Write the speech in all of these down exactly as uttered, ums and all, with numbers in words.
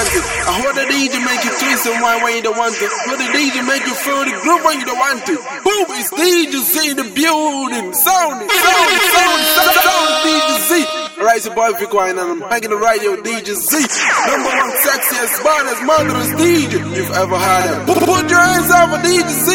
want it. I heard the D J make you twist and wine when you don't want it. Heard the D J make you feel the groove when you don't want it. Boom, it's D J Z in the building. Sound it, sound it, sound it, sound it, sound it, D J Z. Alright, it's your boy Vic Wine and I'm hanging the radio D J Z. Number one sexiest, baddest, murderous D J you've ever had. Put your hands up for D J Z.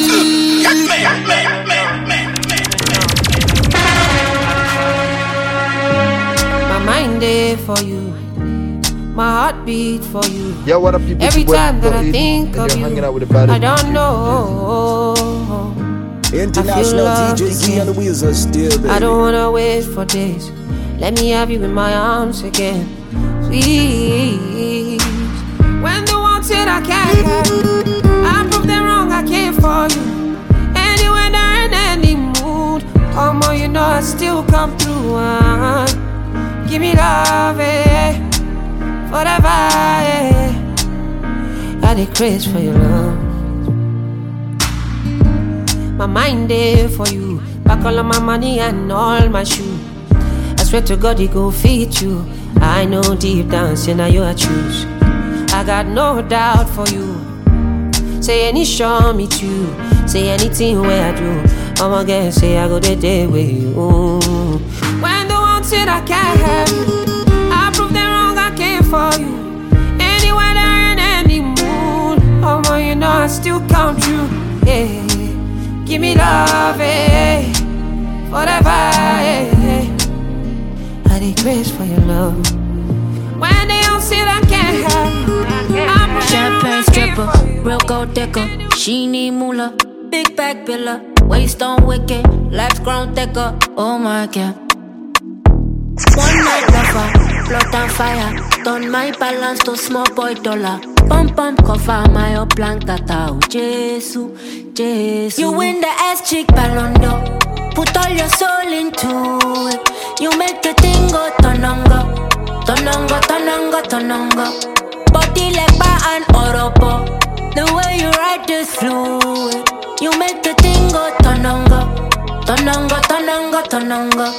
My mind there for you, my heart beat for you. Yeah, what up, people? Every time that I think of you, I don't know. International D J Z on the wheels are still, baby. I don't wanna wait for days. Let me have you in my arms again, please. When the one said I can't have you, I proved them wrong, I came for you. Anywhere, in any mood, oh more, you know I still come through. Uh, give me love, eh, forever, eh. I dey craze for your love. My mind there for you, back all of my money and all my shoes. I swear to God, it go fit you. I know deep down, say now you I choose. I got no doubt for you. Say any show me too. Say anything where I do. I'ma get say I go the day with you. When the one said I can't have you, I proved them wrong, I came for you. Anywhere, in any mood, I'ma, you know I still come true. Yeah, give me love, eh, forever, eh. I dey craze for your love. When they all say I can't have you, I'm champagne stripper, real gold decker. She need moolah, big back pillar, waist on wicked, legs ground thicker. Oh my God. One night lover, blood and fire. Turn my balance to small boy dollar. Pump pump cover my up plank tata. Oh Jesus, Jesus. You win the ass chick Ballon d'Or. Put all your soul into it. You make the thing go tonongo, tonongo, tonongo, tonongo. Body like bar and oropo. The way you ride this fluid. You make the thing go tonongo, tonongo, tonongo, tonongo.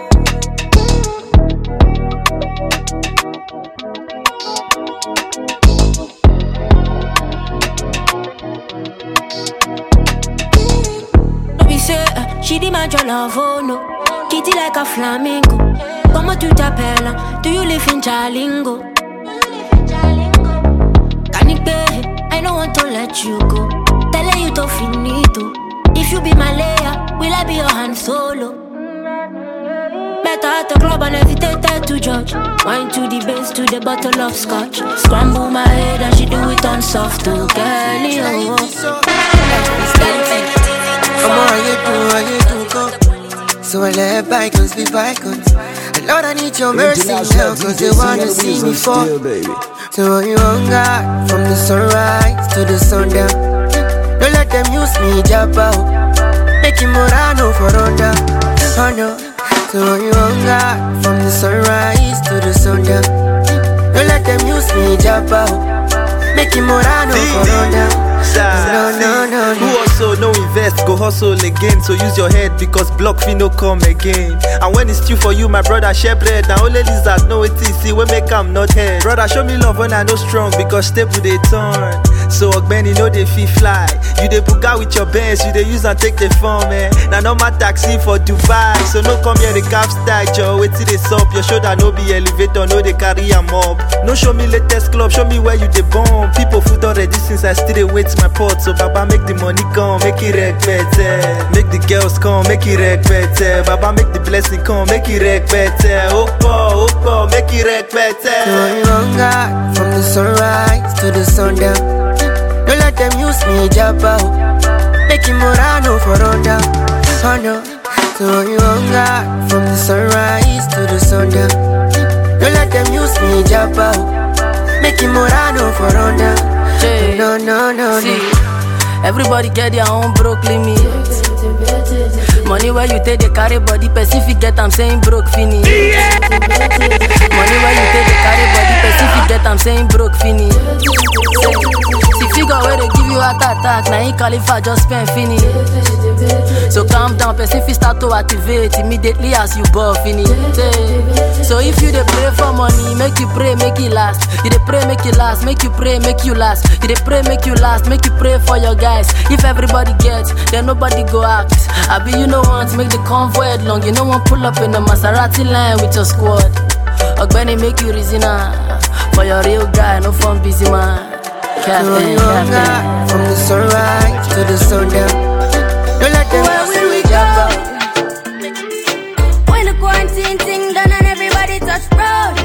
No be say uh, she demand your love, oh no. Kitty like a flamingo. Como tu t'appelles? Do you live in Jalingo? Canique, I don't want to let you go. Tell her you to finito. If you be my layer, will I be your hand solo? Better at the club and hesitate to judge. Wine to the base, to the bottle of scotch. Scramble my head and she do it on soft too. Girlie, oh. Come on, you do, you do, go. So I let bygones be bygones. And Lord, I need your mercy now, cause they wanna see me fall. So you on God, from the sunrise to the sundown. Don't let them use me, jab out. Make him Morano for under. Oh no. So you on God, from the sunrise to the sundown. Don't let them use me, jab out. Make him Morano for under. No, no, no, no. Who also no invest, go hustle again. So use your head because block fee no come again. And when it's due for you, my brother, share bread. Now only lizard know it is, see we make am not head. Brother, show me love when I know strong because stable they turn. So Ogbeni know they feel fly. You they book out with your bands, you they use and take the phone, man. Now no my taxi for Dubai. So no come here the cap stack, Joe. Wait till they sup. Your shoulder no be elevator, no they carry a mob. No show me latest club, show me where you they bomb. People food already since I still they wait my pot. So Baba make the money come, make it wreck better. Make the girls come, make it wreck better. Baba make the blessing come, make it wreck better. Opa, opa, make it wreck better. So you on God, from the sunrise to the sundown. Don't let them use me, jab out. Make him Morano for under. Oh no. So you on God, from the sunrise to the sundown. Don't let them use me, jab out. Make him Morano for under. No, no, no, See, no. everybody get their own broke limit. Money where you take the carry body, Pacific get I'm saying broke finish. Yeah. Money where you take the carry body, Pacific get I'm saying broke finish. See, figure where they give you heart attack. Now he call if I just spend finish. So calm down, person if you start to activate immediately as you buff finish. So if you dey pray for money, make you pray, make it last. You dey pray, make it last, make you pray, make you last. You dey pray, make you last, make you pray for your guys. If everybody gets, then nobody go act. I be you know want to make the convoy headlong. You know want pull up in a Maserati line with your squad. Ogbeni make you reason for your real guy, no fun busy man. Captain, captain. From the sunrise to the sundown. Don't let them Where will we go? When the quarantine thing done and everybody touch road.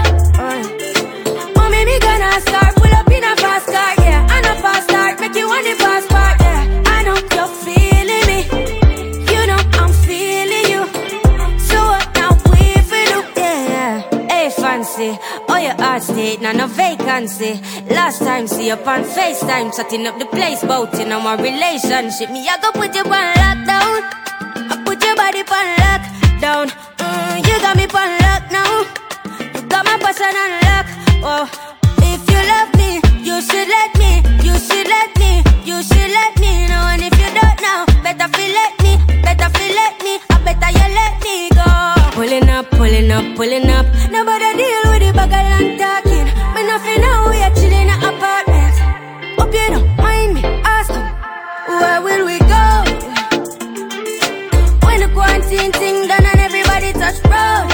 Oh, maybe gonna start, pull up in a fast car, yeah. And a fast start, make you want the fast part, yeah. I know you're feeling me. You know I'm feeling you. So what now we feel do, yeah. Hey, fancy, oh your heart state, now no vacancy. Last time see up on FaceTime, setting up the place, bout in our relationship. Me, I go put you on lockdown. I put your body on lockdown. Mm, you got me on lock now. You got my passion on lock. Oh, if you love me, you should let me. You should let me. You should let me know. And if you don't know, better feel let me. Better feel let me. I better you let me go. Pulling up, pulling up, pulling up. Nobody deal with the bagel and talking. Me nothing now, we are chilling in an apartment. Hope you don't mind me asking, where will we go? When the quarantine thing done and everybody touch road.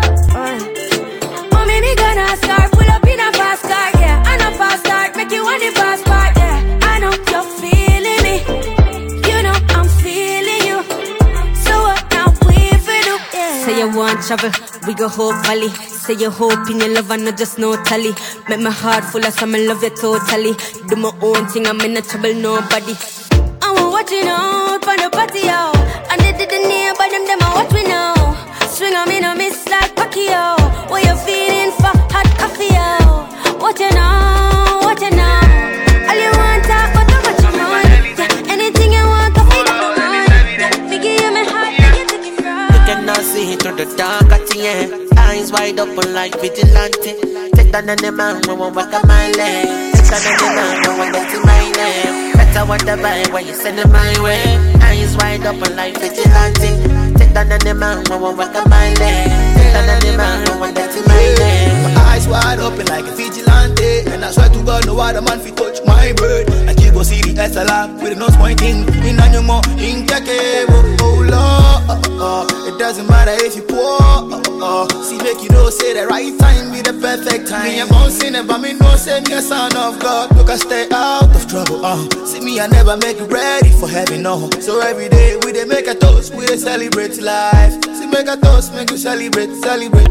Oh, maybe gonna start, pull up in a fast car, yeah. And a fast start, make you want the fast part, yeah. I know you're feeling me. You know I'm feeling you. So what now we feel do, yeah. Say you want travel, we go Hope Valley. Say you hope in your love and not just no tally. Make my heart full of some love you totally. Do my own thing, I'm in no trouble, nobody. I'm watching out for the party out. And they didn't hear but them, them are what we know. Swing on me, no miss like Pacquiao. What you feeling for hot coffee out? What you know, what you know. All you want talk, but how much you know. Yeah, anything you want, go feed up the one. Figure you my heart, you take it from. You cannot see through the dark at the end. Eyes wide open like vigilante. Take down on the man, we won't walk on my leg. Take down on the man, we won't get to my name. Better what the vibe when you send it my way. Eyes wide open like vigilante. Take down on the man, we won't walk on my leg. Take down on the man, we won't get to my name. My eyes wide open like a vigilante. And I swear to God, no other man fi touch my bird. Like you go see the S L R with the nose pointing. In on your mouth, in keke. Oh Lord, uh, uh, it doesn't matter if you poor. Uh, uh, see, make you know, say the right time be the perfect time. Me, I'm bouncing it, but me no say me a son of God. Look, I stay out of trouble. Uh, see me, I never make you ready for heaven. No, so every day we dey make a toast, we dey celebrate life. See, make a toast, make you celebrate, celebrate.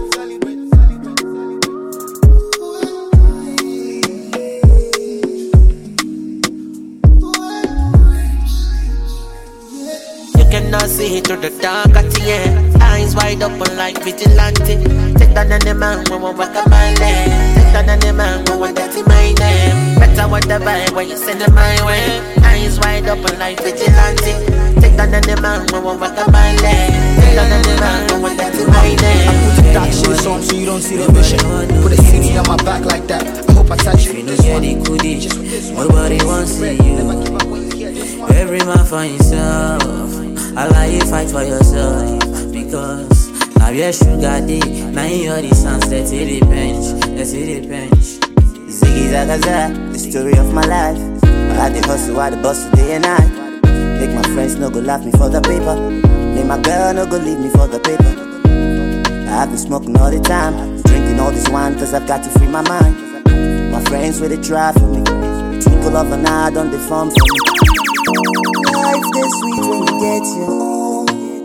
Cannot see through the dark at the end. Eyes wide open like vigilante. Take down on the man, we won't walk on my leg. Take down on the man, we won't get to my name. Better what the vibe when you send it my way. Eyes wide open like vigilante. Take down on the man, we won't walk on my leg. Take down on the man, we won't get to my name. I put the dark shit on so you don't see the vision. Put a C D on my back like that. I hope I touch you. If you don't get it, could it? Nobody wants to see you. Every man for himself. I like you fight for yourself. Because now your sugar day. Now you're the sunset to the bench. Let's hit the bench. Ziggy Zagaza, the story of my life. I had the hustle, I had the bust day and night. Make my friends no go laugh me for the paper. Make my girl no go leave me for the paper. I have been smoking all the time, drinking all this wine cause I've got to free my mind. My friends where they try for me, twinkle of an eye on the farm for me. Life's the sweet when you get your own.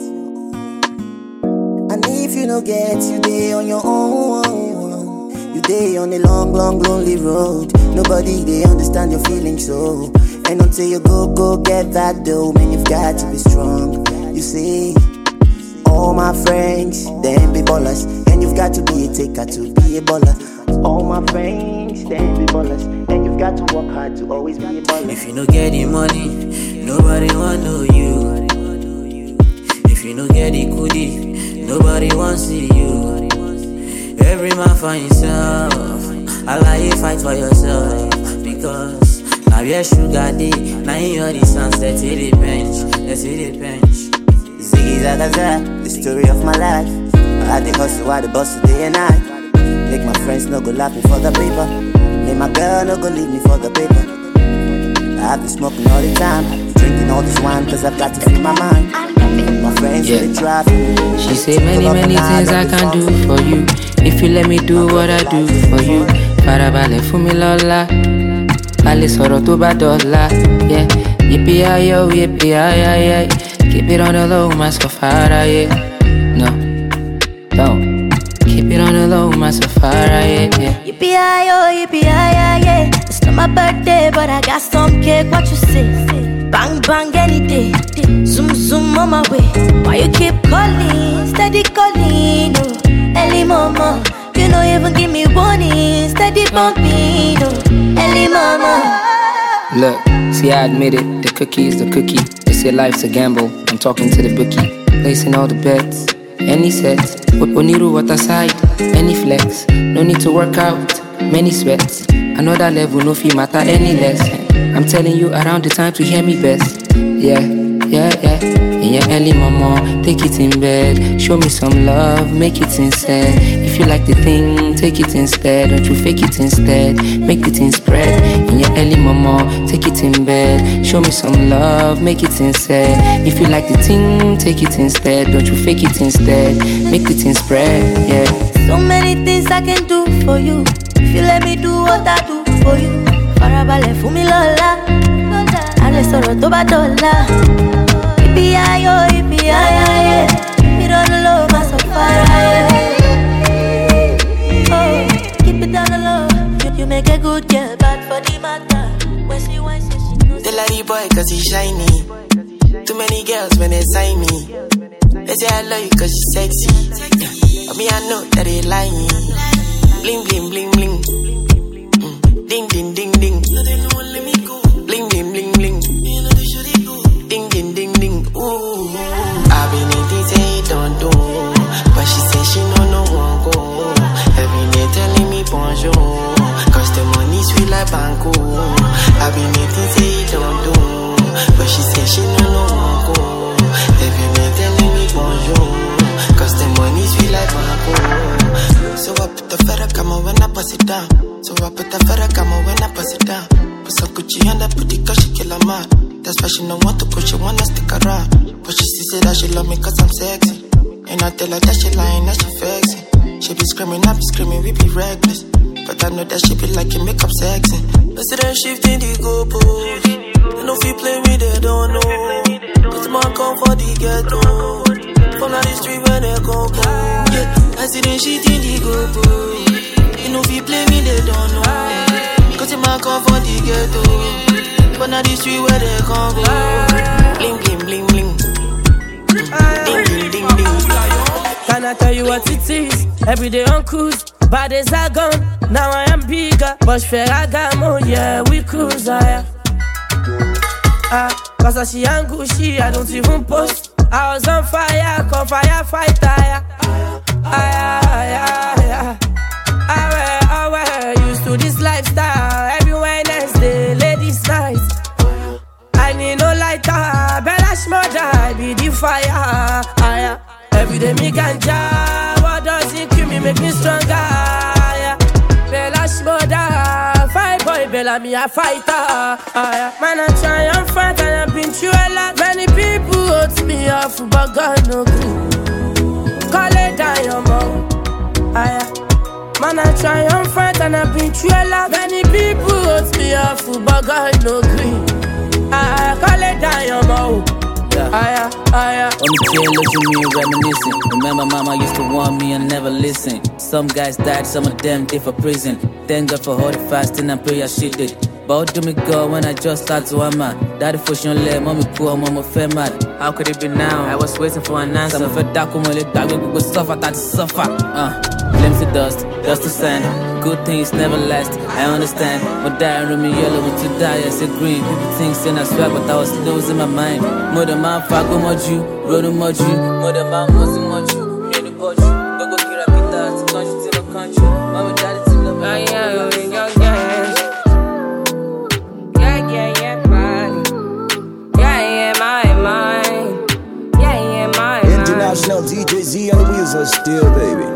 And if you don't get you day on your own, you day on a long, long, lonely road. Nobody they understand your feelings so. And until you go, go get that dough, man, you've got to be strong. You see, all my friends, them be ballers. And you've got to be a taker to be a baller. All my friends, them be ballers. And you've got to work hard to always be a baller. If you don't get the money, nobody want know you. If you don't get the goodie, nobody wants to see you. Every man for himself. I like you fight for yourself. Because Now yeah, sugar day. Now you hear the sounds that hit the bench. Let's hit the bench. Ziggy Zagaza, the story of my life. I had the hustle, I had the bust day and night. Make my friends no go laugh me for the paper. Make my girl no go leave me for the paper. I have been smoking all the time, drinking all this wine cause I've got to free my mind. My friends yeah. They drive. She said many many things I can do for you if you let me do what I do for you. Farabalẹ̀ fún mi lọ́la, balẹ̀ sọ̀rọ̀ tó bá dọ̀la. Yeah, yippee yo, yippee ay. Keep it on the low, my safari. Yeah, no, don't. Keep it on the low, my safari. Yeah. Yippee yo, yippee ay. It's not my birthday, but I got some cake. What you say? Bang bang any day. Zoom zoom on my way. Why you keep calling? Steady calling. Oh, early mama. You don't even give me warning. Steady bumping. Oh, early mama. Look, see I admit it. The cookie is the cookie. They say life's a gamble. I'm talking to the bookie. Placing all the bets. Any sets. Oniru water side. Any flex. No need to work out. Many sweats. Another level, no fee matter any less. I'm telling you around the time to hear me best. Yeah, yeah, yeah. In your early mama, take it in bed. Show me some love, make it sincere. If you like the thing, take it instead. Don't you fake it instead, make the thing spread. In your early mama, take it in bed. Show me some love, make it sincere. If you like the thing, take it instead. Don't you fake it instead, make the thing spread, yeah. So many things I can do for you. If you let me do what I do for you. Farabalẹ̀ fún mi lọ́la, alẹ́ sọ̀rọ̀ tó bá dọ̀la. Ibi ayọ̀, ibi ayẹyẹ, keep it on the low, má sọ fara yẹ. Oh, keep it on the low, you, you make a good girl bad for the matter. When she wants it, she knows. They like the boy cause he shiny. Too many girls when they sign me. They say I love you cause you sexy. Yeah. But me I know that they lying. Bling bling bling bling. Ding ding ding ding. Bling bling bling bling. Ding ding ding ding. Ooh. I been eating say don't do, but she say she no no won't go. Every day telling me bonjour, cause the money sweet like banco. I been eating say don't do, but she say she no no won't go. Every day telling me bonjour, cause the money sweet like banco. So I put the feather come when I pass it down. So I put the feather come when I pass it down. Put some Gucci on that pretty cause she kill a man. That's why she don't want to go, she wanna stick around. But she still say that she love me cause I'm sexy. And I tell her that she lying, that she vexing. She be screaming, I be screaming, we be reckless. But I know that she be like make up sexy. President shifting the goalpost. They know if you play me, they don't know. Cause my come for the ghetto. From the street where they go, go. Yeah, I see them shifting the goalpost. You know if you play me, they don't know. Cause it might come for the ghetto. But now the street where they come go. Bling, bling, bling, bling. Ding, ding, ding, ding. Can I tell you what it is? Every day on cruise, bad days are gone. Now I am bigger, but Ferragamo, yeah, we cruise, ah, ah, cause I see and Gucci, I don't even post. I was on fire, call firefighter, yeah. Ah, yeah, yeah, yeah. I wear, used to this lifestyle. Every Wednesday, ladies' night. I need no lighter, Bella's mother, be the fire. Ah, every day me ganja, what does it kill me, make me stronger. Yeah. Bella's mother, fight boy, Bella me a fighter. Ah, man I try and fight and I've been through a lot. Many people hurt me off, but God no good. Call it down your mouth. Ah, man, I try and fight and I've been through a lot. Many people hurt me off, but God no green. I call it down your mouth. Aya, aya. On the chair, look at me reminiscing. Remember, mama used to warn me and never listen. Some guys died, some of them did for prison. Thank God for all the fasting and prayer she did. But do me go when I just start to hammer. Daddy for sure let mommy poor, mama fair mad. How could it be now? I was waiting for an answer. Some fed dark woman let dog go suffer, that to suffer. Uh, glimpse of dust, dust to sand. Good things never last, I understand. But dying room me yellow, want to die, I said green. People think saying I swear, but I was losing my mind. Mother man, fuck with my Jew, road on my Jew. Mother man, was in my Jew, really bought you. Go go kill a pita, to country to the country. Mama, daddy, to love me. Yeah, yeah, yeah, yeah. Yeah, Young D J Z on the wheels are still, baby.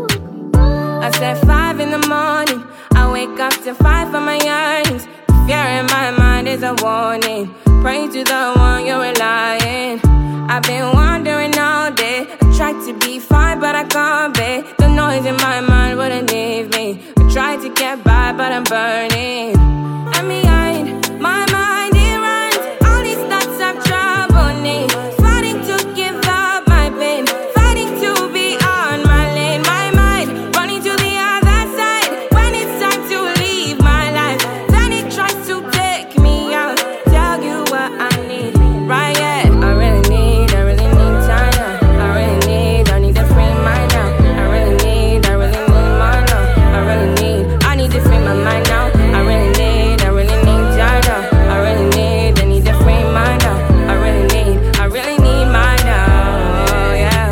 I said five in the morning, I wake up to five for my yearnings. Fear in my mind is a warning. Pray to the one you're relying. I've been wandering all day. I tried to be fine, but I can't be. The noise in my mind wouldn't leave me. I tried to get by, but I'm burning. And behind my mind, it runs. All these thoughts have troubled me. Fighting to give up my pain. Fighting to be on my lane. My mind running to the other side. When it's time to leave my life, then it tries to take me out. Tell you what I need, right? Yeah, I really need, I really need time now. I really need, I need to free mind now. I really need, I really need mine now. I really need, I need to free my mind now. I really need, I really need time now. I really need, I need to free mind now. I really need, I really need mine now. Yeah.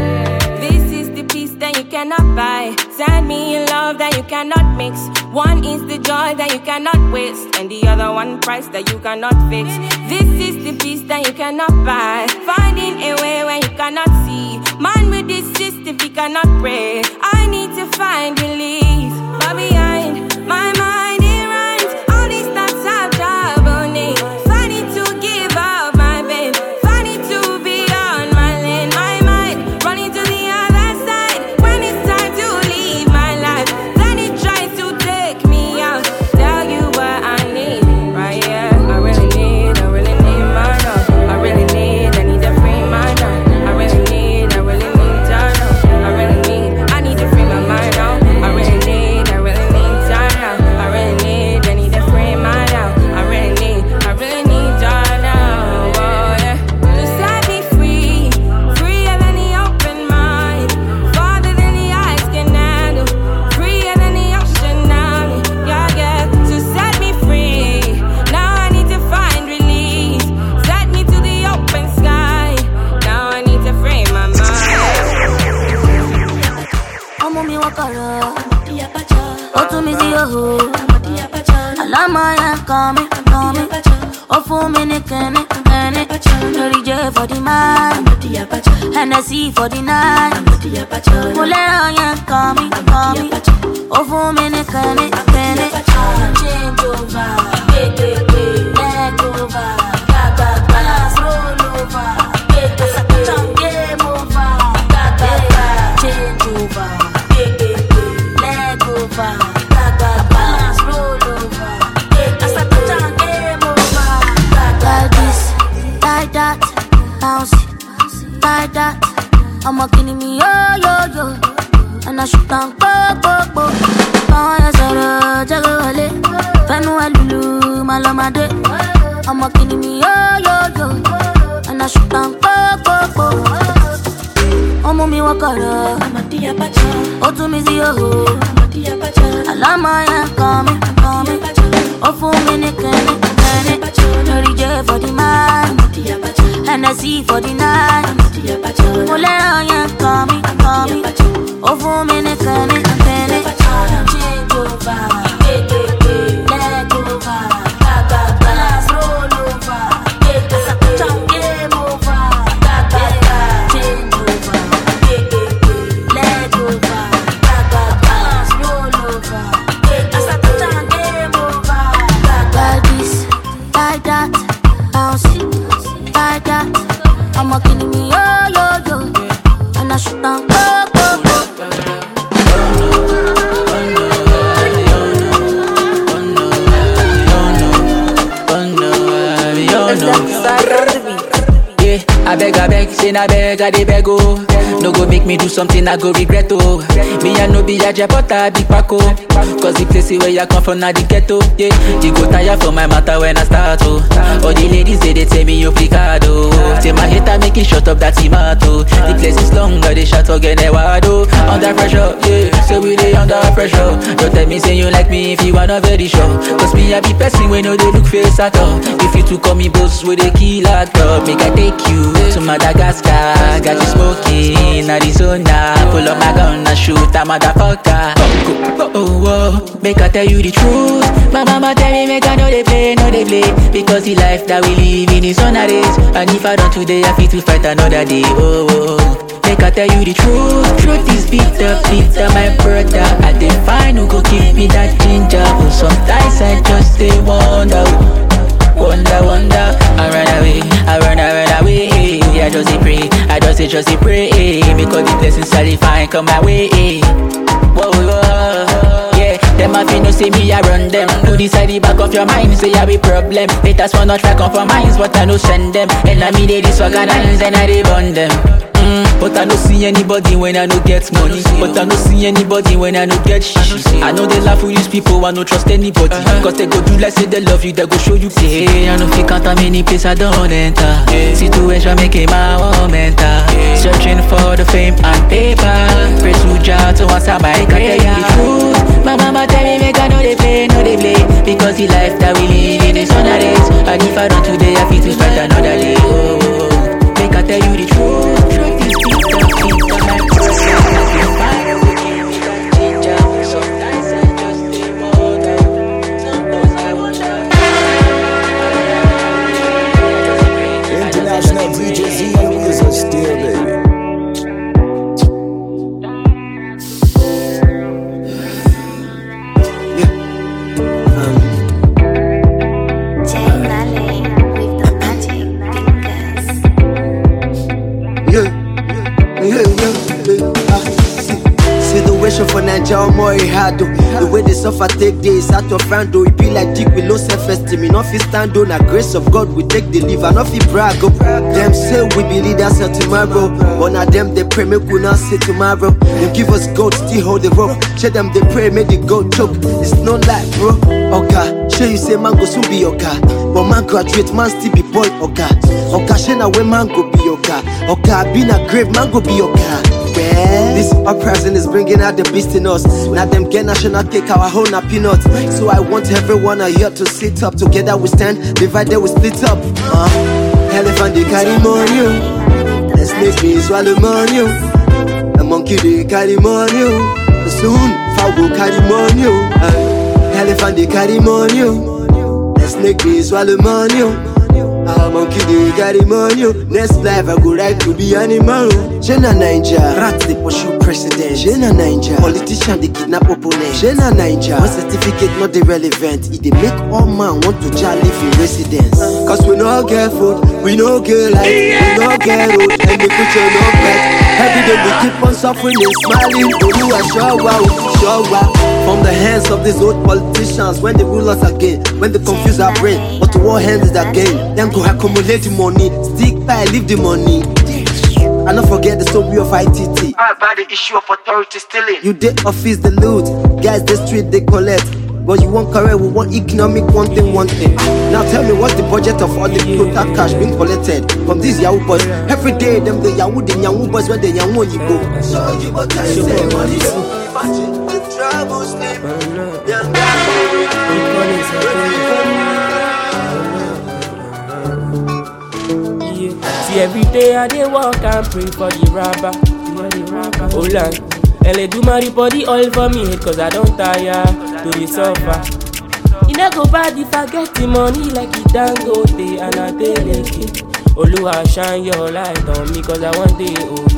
This is the peace that you cannot buy. Send me a love that you cannot mix. One is the joy that you cannot waste, and the other one price that you cannot fix. This is the peace that you cannot buy. Finding a way when you cannot see. Man with this system, he cannot pray. I need to find relief. But behind my mind, it runs. All these thoughts have troubled me. Fighting to give up my pain. Fighting to be on my lane. My mind running to the other side. When it's time to leave my life, then it tries to take me out. Tell you what I need, right? Yeah, I really need, I really need my love. I really need, I need to free my mind. I really need, I really need time now. I really need, I need to free my mind now. I really need, I really need time now. I really need, I need to free my now. I really need, I really need time now. Oh yeah, to set me free, freer than the open mind, farther than the eyes can handle, freer than the ocean now. Yeah, yeah, to set me free. Now I need to find release. Set me to the open sky. Now I need to free my mind. Ọmọ mi wọ́n kọ̀rọ̀, ó tún mi sí òhò. Àlámọ̀ yẹn kàn mí, kàn mí. Ó fún mi ní kẹ́ni, kẹ́ni. Lórí jẹ́ for the mind, Hennessy for the night. Mo lẹ́rọ̀ yẹn kàn mí, kàn mí. Ó fún mi ní kẹ́ni, kẹ́ni. Change over, leg over, balance roll over, game over, change over, leg over, balance roll over, game over. Like this, like that, bounce, like that. I'm a kidding me, yo, yo, yo. And I shoot down, go, go, go. Oh, yes, I jago wale. Fenu alulu, malamade. I'm a kidding me, yo, yo, yo. And I shoot down, go, go, go. Omo mi wakara, o tu mi zi oh. Alama ya kami, kami. O fu mi ni kene, kene. Lori je for the mind, Hennessy for the night. Mo lera ya kami, kami. O fu mi ni kene, kene. Change over, leg over, balance roll over, game over, change over, leg over, balance roll over, game over. Like this, like that, bounce, like that. I'm a kidding me, yo, yo, yo. And I shoot down, go, go, go. Yeah, I beg, I beg, say I beg, I dey beg, oh. No go make me do something I go regret, oh. Me I no be a but I be Paco. Cause the place where you come from, na the ghetto. Yeah, you go tire for my matter when I start, oh. All the ladies say they tell me you plicado. Say my hater make it shut up that tomato. The place is longer, they shut again, they wado. Under pressure, yeah, so we dey under pressure. Don't tell me say you like me if you are not very sure. Cause me I be person when no they look face at all. If you two call me boss with a kill at club, make I take you to Madagascar. Got you smoking Arizona. Pull up my gun and shoot a motherfucker. Oh, oh, oh, make I tell you the truth. My mama tell me make I know they play, no they play. Because the life that we live in is on a race. And if I don't today, I feel to fight another day. Oh, oh. Make I tell you the truth. Truth is bitter, bitter, my brother. I didn't find who could give me that ginger, but sometimes I just stay wonder, wonder, wonder. I run away, I run, I run away. I just pray, I just say, just pray, because the blessings satisfying come my way. Whoa, whoa. Yeah, them have no see me, I run them. To the side, the back of your mind, say I be problem. Haters wanna try compromise, but I no send them. And I mean they disorganize and I they burn them. Mm, but I don't see anybody when I no get money. But I don't see anybody when I no get shit. I know they laugh with these people, I no trust anybody. Cause they go do like say they love you, they go show you pay. I know if you can't many place I don't enter. Situation making my own mental. Searching for the fame and paper. Pray to Jah to answer my prayer. The truth, my mama tell me make I know they play, no they play. Because the life that we live in is on a race. And if I don't today, I feel to start another day. Oh, make I tell you the truth. International D J Z and Weezer still, baby. For Naija more hard though. The way they suffer take days out of hand though. It be like dick with low self-esteem. Enough is stand on. A grace of God we take the leave. Enough is brag up. Them say we be leaders of tomorrow, but now them they pray make we not see tomorrow. They give us gold, still hold the rope. Show them they pray make the gold choke. It's no lie bro. Okay, show you say man go soon be okay, but man graduate man still be boy okay. Okay, show now when man go be okay. Okay, been a grave man go be okay. Yeah. This uprising is bringing out the beast in us. Now them get national cake, our whole na peanut. So I want everyone here to sit up. Together we stand, divided we split up. uh, Elephant they carry money, the snake they swallow money, the monkey they carry money, soon fowl go carry money. uh, Elephant they carry money, the snake they swallow money, a monkey they carry money. Next life I go right to be animal. Jena Ninja, rats they pursue president. Jena Ninja, politician they kidnap opponent. Jena Ninja, one certificate not irrelevant. It they make all man want to just live in residence. Cause we no get food, we no get light, we no get road, and the future no bet. Every day we keep on suffering and smiling. We do a show wow, show wow. From the hands of these old politicians, when they rule us again, when they confuse our brain, but to what hand is that game? Them go accumulate the money, stick by, leave the money. And not forget the story of I T T. How about the issue of authority stealing? You did office the loot, guys the street they collect. But you want career, we want economic, one thing, one thing. Now tell me what's the budget of all the total cash being collected from these Yahoo boys? Every day them the Yahoo, the Yahoo boys where the Yahoo you go. So you got to say money, so imagine the trouble sleep. See every day I dey walk and pray for the rapper. Hold on. And they do my body all for me, cause I don't tire to the suffer. You know go bad if I get the money like it don't go day and I tell it. Oluwa shine your light on me cause I want it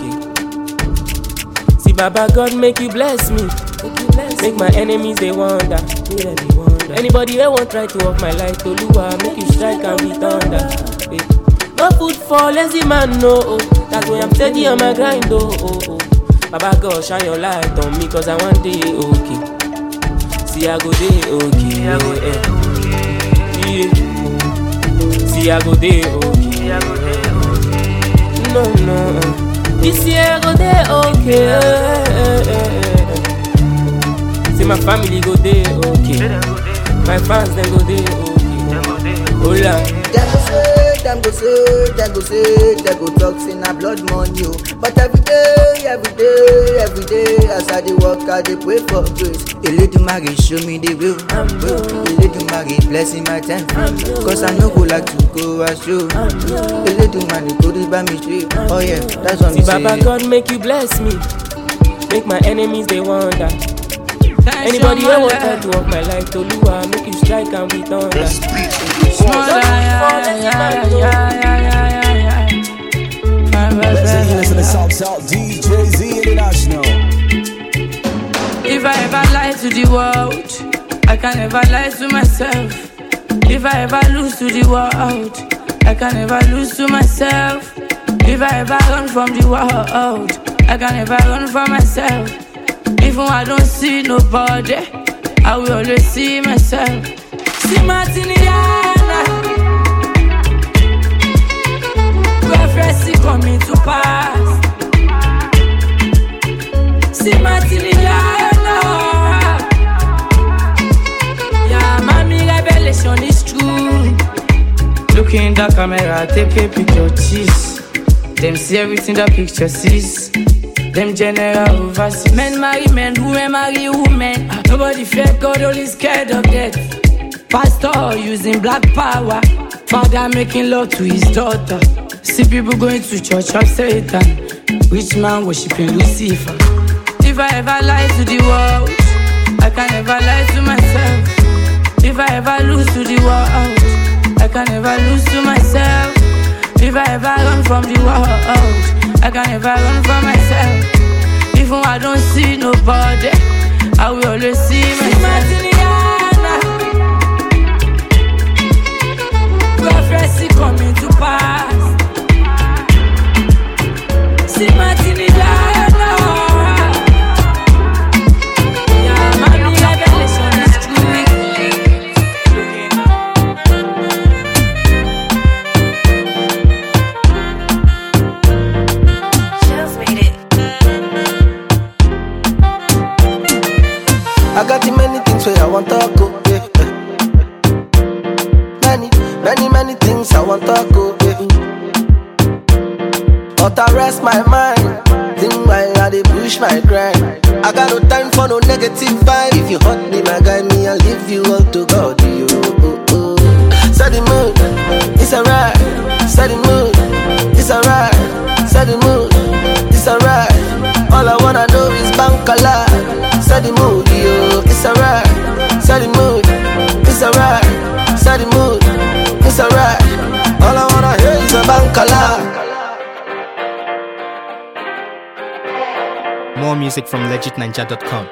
okay. See Baba God make you bless me, make my enemies they wonder. Anybody that won't try to off my light, Oluwa make you strike and be thunder. No food for lazy man, no. That's why I'm steady on my grind, oh, oh, oh. Baba God shine your light on me cause I want it okay. See I go day okay, yeah. Yeah. See I go day okay, no no. This year I go day okay. See my family go day okay. My fans they go day okay. Hola. Them go say, them go say, they go talk in a blood money. But every day, every day, every day, as I dey walk, I dey pray for grace. A little Mary show me the will. A little Mary blessing my time. Cause I no go like to go astray. A little Mary go to by me straight. Oh yeah, that's what I'm saying. See Baba God make you bless me, make my enemies they wonder. Anybody who want try to off my life, Toluwa make you strike and we thunder. Listen, listen, South South D J Z International. If I ever lie to the world, I can never lie to myself. If I ever lose to the world, I can never lose to myself. If I ever run from the world, I can never run from myself. Even when I don't see nobody, I will always see myself. See Martiniana, prophecy coming to pass. See Martiniana, yeah, mommy revelation is true. Look in the camera, take a picture, cheese. Them see everything the picture sees. Them general overseas. Men marry men, women marry women. Nobody fear God, only scared of death. Pastor using black power. Father making love to his daughter. See people going to church of Satan. Rich man worshiping Lucifer. If I ever lie to the world, I can never lie to myself. If I ever lose to the world, I can never lose to myself. If I ever run from the world, I can never run from myself. Even when I don't see nobody, I will always see myself. Prophecy coming to pass. See Martiniana, yeah, mommy revelation is true. I got the many things where I want to go, yeah. Many, many, many things I want to go, yeah. But I rest my mind, think while I dey push my grind. I got no time for no negative vibe. If you hurt me, my guy, me, I'll leave you all to God, you. Oh, oh. Set the mood, it's alright. Set the mood, it's alright. Set the mood, it's alright. All I wanna know is bankala. Set the mood, yo, it's alright. Set the mood, it's alright. Set the mood, it's alright. All I wanna hear is a bankala. More music from legit ninja dot com.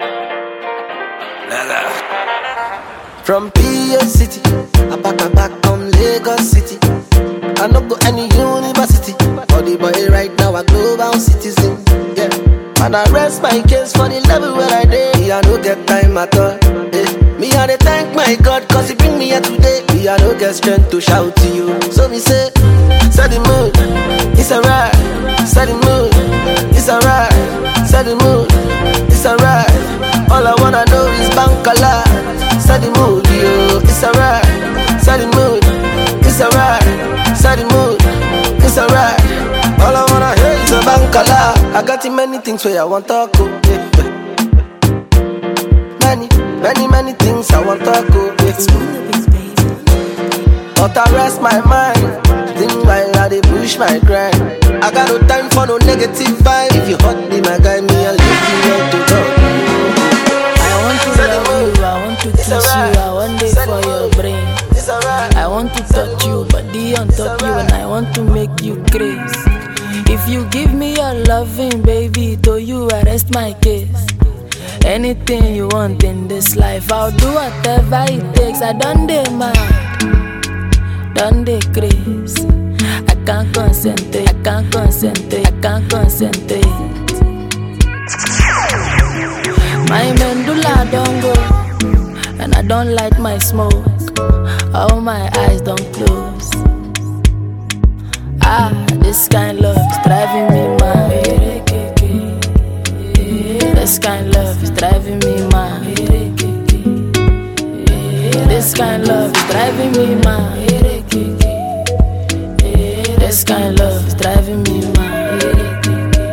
From P A City, I back I back from Lagos City. I no go any university. For the boy right now a global citizen. Yeah. And I rest my case for the level where I did. Me I no get time at all. Eh. Me I dey thank my God cause he bring me here today. Me I no get strength to shout to you. So me say, set the mood, it's alright. Set the mood, it's alright. Set the mood, it's alright. All I wanna know is bankala. Set the mood, yo, it's alright. Set the mood, it's alright. Set the mood, it's alright. All I wanna hear is a bankala. I got too many things where I want to go, yeah. Many, many, many things I want to go, yeah. But I rest my mind, think while I dey push my grind. I got no time for no negative vibe. If you hurt me, my guy, me, I'll leave you all to God. I want to love you, I want to kiss you, I want it for your brain. I want to touch you, body on top you, and I want to make you crazy. If you give me your loving, baby, to you I rest my case. Anything you want in this life, I'll do whatever it takes. I done dey mad, done dey crazy. I can't concentrate, I can't concentrate, I can't concentrate. My medulla don't go, and I don't light my smoke. All my eyes don't close. Ah, this kind love is driving me mad. This kind love is driving me mad. This kind love is driving me mad. This kind love is driving me mad.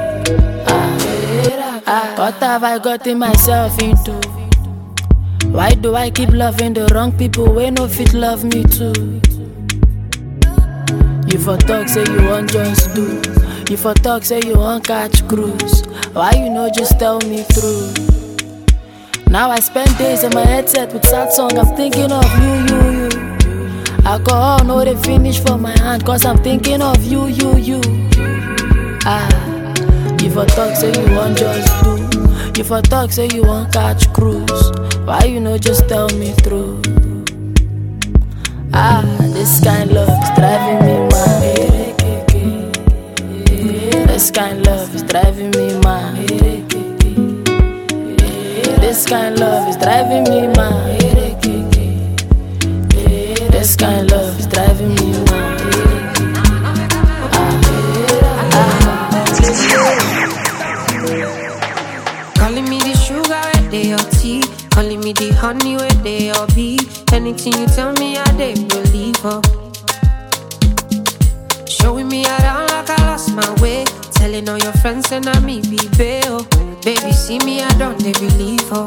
Ah, ah, what have I gotten myself into? Why do I keep loving the wrong people when no fit love me too? You for talk say you want just do. You for talk say you want catch cruise. Why you know just tell me through? Now I spend days in my headset with sad song. I'm thinking of you, you, you. Alcohol no they finish for my hand cause I'm thinking of you, you, you. Ah, for talk, say you want just do. You for talk, say you want catch cruise. Why you know just tell me through? Ah, this kind love is driving me mad. This kind love is driving me mad. This kind love is driving me mad. This kind love is driving me mad. Ah, ah. Calling me the sugar where they your tea, calling me the honey where they your bee. Anything you tell me, I dey believe her. Showing me around like I lost my way, telling all your friends and I me be bail. Baby, see me, I don't they believe her.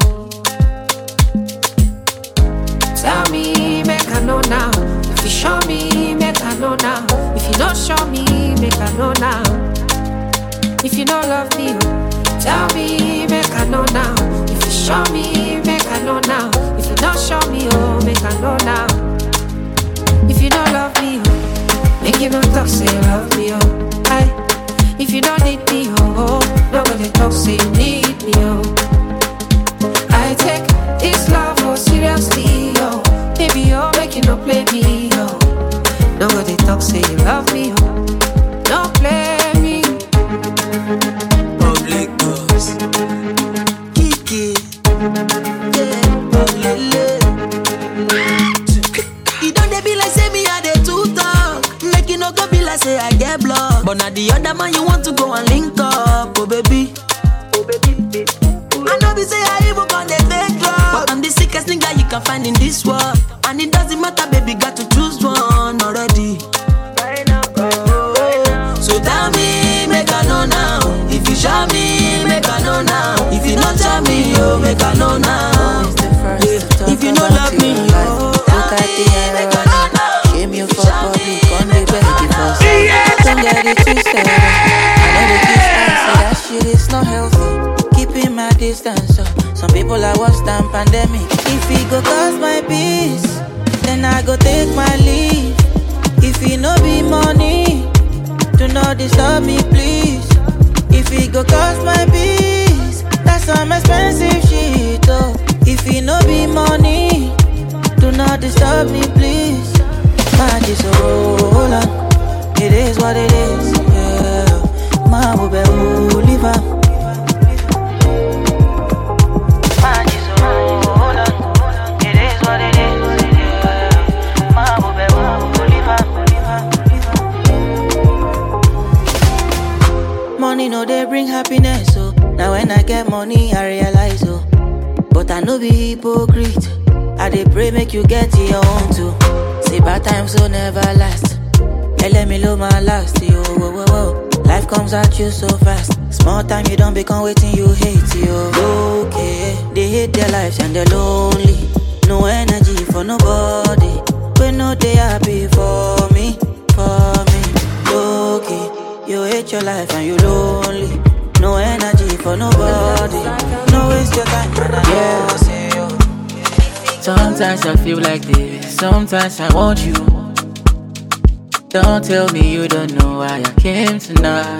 Tell me, make I know now. If you show me, make I know now. If you don't show me, make I know now. If you don't love me, tell me, make I know now. If you show me, make I know now. If you don't show me, oh, make I know now. If you don't love me, oh, make you not talk, say you love me, oh. Aye. If you don't need me, oh, oh, nobody talk, say you need me, oh. I take this love oh seriously, oh. Baby, oh, make you not play me, oh. Nobody talk, say you love me, oh. Don't play me. Public boss Kiki, yeah, oh lele. You don't they be like say me I dey too talk. Make you no go be like say I get blocked. But now the other man you want to go and link up, oh baby. Oh baby, baby. I know be say I even got the fake love, but I'm the sickest nigga you can find in this world. And it doesn't matter, baby, got to choose one already. Right now, oh, right now. So tell me, make I know now. If you show me, make I know now. If you not show me, oh, make I know now. Yeah. If you not love me, oh, look at the irony. Shame you for public on the baby first. Don't get it twisted. I know the distance, so that shit is not healthy. Keeping my distance, so some people are worse than pandemic. If it go cause my peace, then I go take my leave. If it no be money, do not disturb me, please. If it go cause my peace, that's some expensive shit, oh. If it no be money, do not disturb me, please. My just hold on. It is what it is, yeah. My will be Oliver. Money no they bring happiness, so now when I get money I realize, oh. But I no be hypocrite. I dey pray make you get your own too. Say bad times so never last. Hey, let me love my last, yo. Whoa, whoa, whoa. Life comes at you so fast. Small time you don't become waiting you hate, yo. Okay, they hate their lives and they're lonely. No energy for nobody. When no they happy for me, for me. Okay, you hate your life and you lonely. No energy for nobody. No waste your time. Yeah. Sometimes I feel like this. Sometimes I want you. Don't tell me you don't know why I came tonight.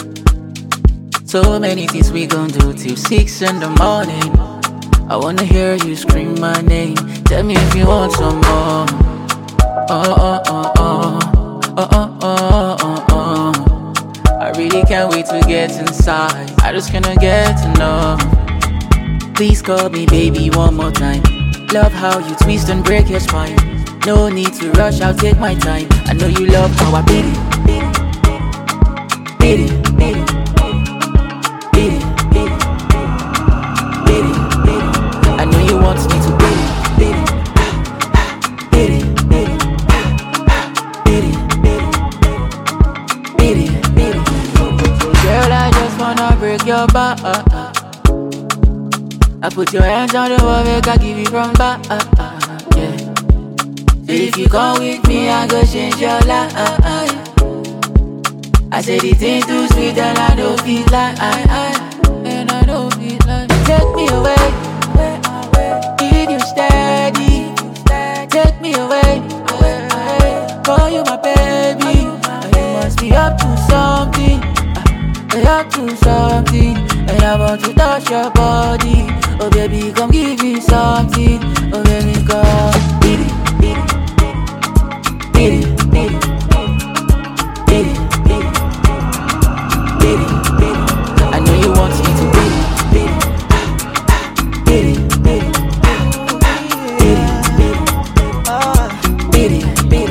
So many things we gon' do till six in the morning. I wanna hear you scream my name. Tell me if you want some more. Oh, oh, oh, oh. Oh, oh, oh, oh, oh. I really can't wait to get inside. I just cannot get to know. Please call me baby one more time. Love how you twist and break your spine. No need to rush, I'll take my time. I know you love how I beat it, beat it, beat it, beat it, beat it, beat it, beat it, beat it. I know you want me to beat it, beat it, beat it, beat it, beat it, beat it, beat it. Girl, I just wanna break your back. I put your hands on the wall, make I give you from back. Yeah. If you come with me, I go change your life. I say the thing too sweet and I don't feel like I, and I don't feel like. Take me away, keep you steady. Take me away, call you my baby. You must be up to something, up to something. something, and I want to touch your body. Oh baby, come give me something. Oh baby, come. Beat it, beat it, beat it, beat it, beat it, beat it, beat it, beat it. I know you want me to beat it, beat it, beat it, beat it, beat it, beat it, beat it, beat it.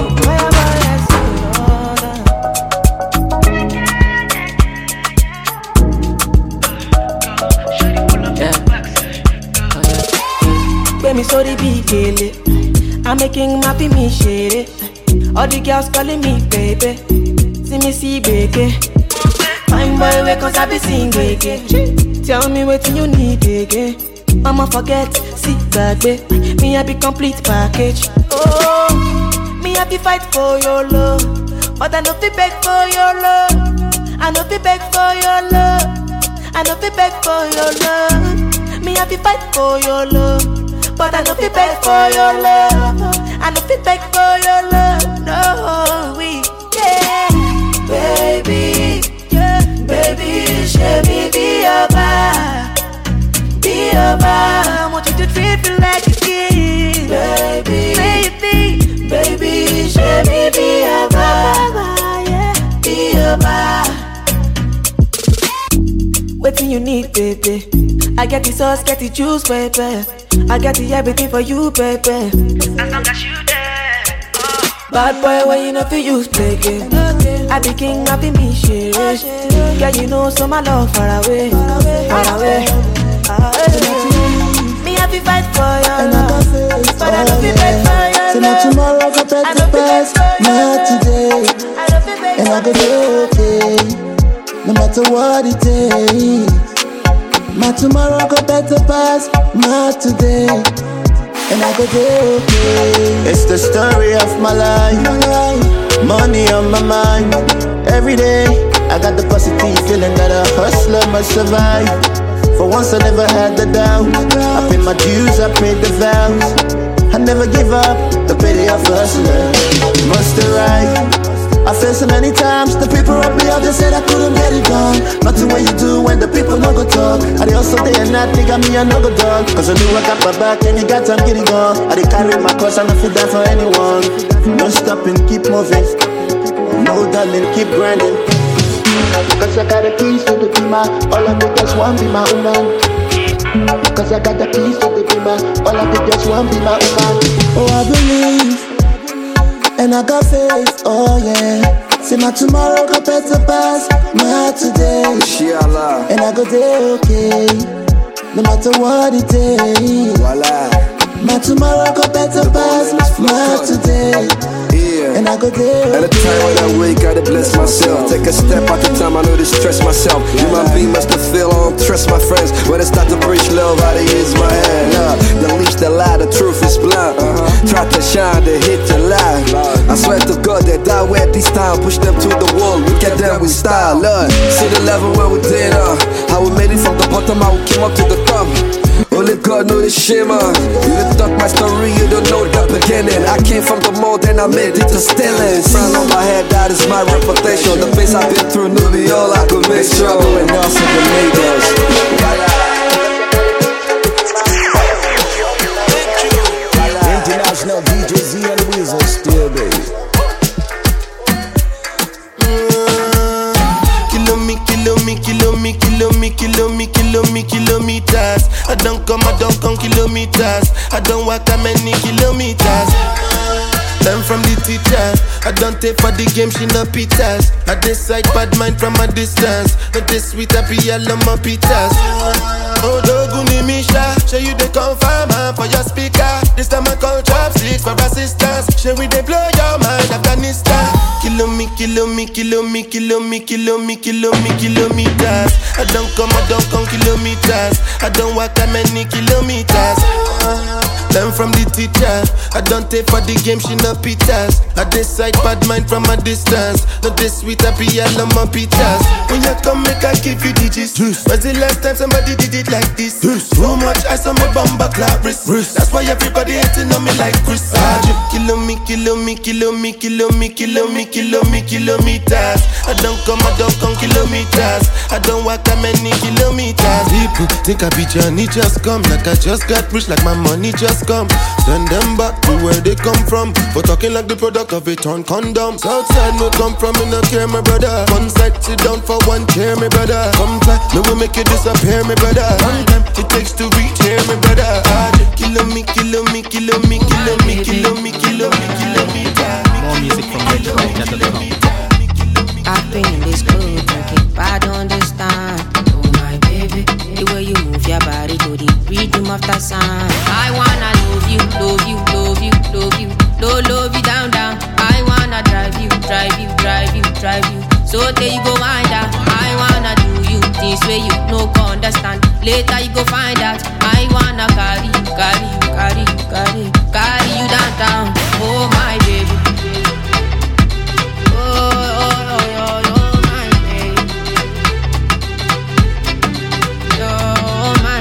Me so the big gele, I'm making my me share it. All the girls calling me baby, see me see baby. Fine boy, wake cause I be sing again. Tell me what you need again. I'ma forget, see baby. Me I be complete package. Oh, me I be fight for your love, but I no fi beg for your love. I no fi beg for your love. I no fi beg for your love. Me I be fight for your love. But I no fit beg for your love. I no fit beg for your love. No, we, yeah. Baby, yeah. Baby, show me be your bar. Be your bar. I want you to treat me like a kid. Baby, baby, baby, show me be your bar. Yeah, be your bar. Waiting you need, baby. I get the sauce, get the juice, baby. I got the everything for you, baby. As long as you there. Oh. Bad boy, when you know for use play game. I be king, I be me shit. Yeah, you know, so my love far away, far away. Me I be fight for your love, but I don't be fight for your love. So now tomorrow go better pass, not today. And I go do okay, no matter what it takes. My tomorrow go better pass, not today. And I go do okay. It's the story of my life. Money on my mind. Every day, I got the positive feeling that a hustler must survive. For once I never had the doubt. I paid my dues, I paid the vows. I never give up, the pity of a hustler must arrive. I feel so many times, the people up me out, they said I couldn't get it done. Nothing when you do when the people no go talk. I they also day and night, they got me a no go dog. Cause I knew I got my back and you got time getting gone. I they carry my cross and I feel that for anyone. No stopping, keep moving. No darling, keep grinding. Cause I got the keys to the beamer. All of the girls want be my woman. Cause I got the keys to the beamer. All of the girls want be my woman. Oh, I believe. And I got faith, oh yeah. See my tomorrow go better pass, not today. Inshallah. And I go there okay, no matter what it takes. Voila. My tomorrow go better pass, not today. Yeah. And I go there. At a time when I wake, gotta bless myself. Take a step at a time, I know to stress myself. Human being must have feel, I don't trust my friends. When I start to preach love, I use my hand. Uh, the least the lie, the truth is blind. Uh-huh. Try to shine, they hit your lie. I swear to God that I wear this time. Push them to the wall, look at them with style. Lord, see the level where we did, uh, how we made it from the bottom, how we came up to the top. Only God know the shimmer. You done talk my story, you don't know the beginning. I came from the mold and I made it to stealing. Frown on my head, that is my reputation. The face I've been through, no be all I could make trouble. And also the neighbors. International D J Z and Weasel still, baby. Kilo me, kilo me, kilo me, kilo me, kilo me, kilo me, kilometers. I don't come, I don't come kilometers. I don't walk that many kilometers. Learn from the teacher. I don't take for the game, she no pitas. I decide bad mind from a distance. Not this sweet, I be all on my pitas. Oh, Doguni Misha, show you the confirm for your speaker. This time I call chopsticks for assistance. Show we they blow your mind, Afghanistan. Kilo me, kilo me, kilo me, kilo me, kilo me, kilo me, kilometers. I don't come, I don't come kilometers. I don't walk that many kilometers. learn from the teacher. I don't take for the game, she no pitas. I decide bad mind from a distance. Not this sweet, I be all on my pitas. When you come, make I give you digits. When's the last time somebody did it like this? Too much ice on my bumper clap wrist. That's why everybody hating on me like Chris. Kilo me, kilo me, kilo me, kilo me, kilo me, kilo me, kilometers. I don't come, I don't come kilometers. I don't walk that many kilometers. People think I be Johnny, just come. Like I just got rich, like my money just come. Send them back to where they come from. For talking like the product of a torn condom. Southside no come from, me no care, my brother. One side sit down for one chair, my brother. Come try, me will make you disappear, my brother. One time it takes to reach here, my brother. Kilo me, kilo me, kilo me, kilo me, kilo me, kilo me, kilometer. More music from legit ninja dot com. I've been in this club drinking, but I don't understand. Oh my baby, the way you move your body to the rhythm of the sound. I wanna love you, love you, love you, love you, love, love you down, down. I wanna drive you, drive you, drive you, drive you. So there you go wind up. I wanna do you things where you no go understand. Later you go find out. I wanna carry you, carry you, carry you, carry you, carry you downtown. Oh my baby. Oh, oh, oh, oh, oh my baby. Oh my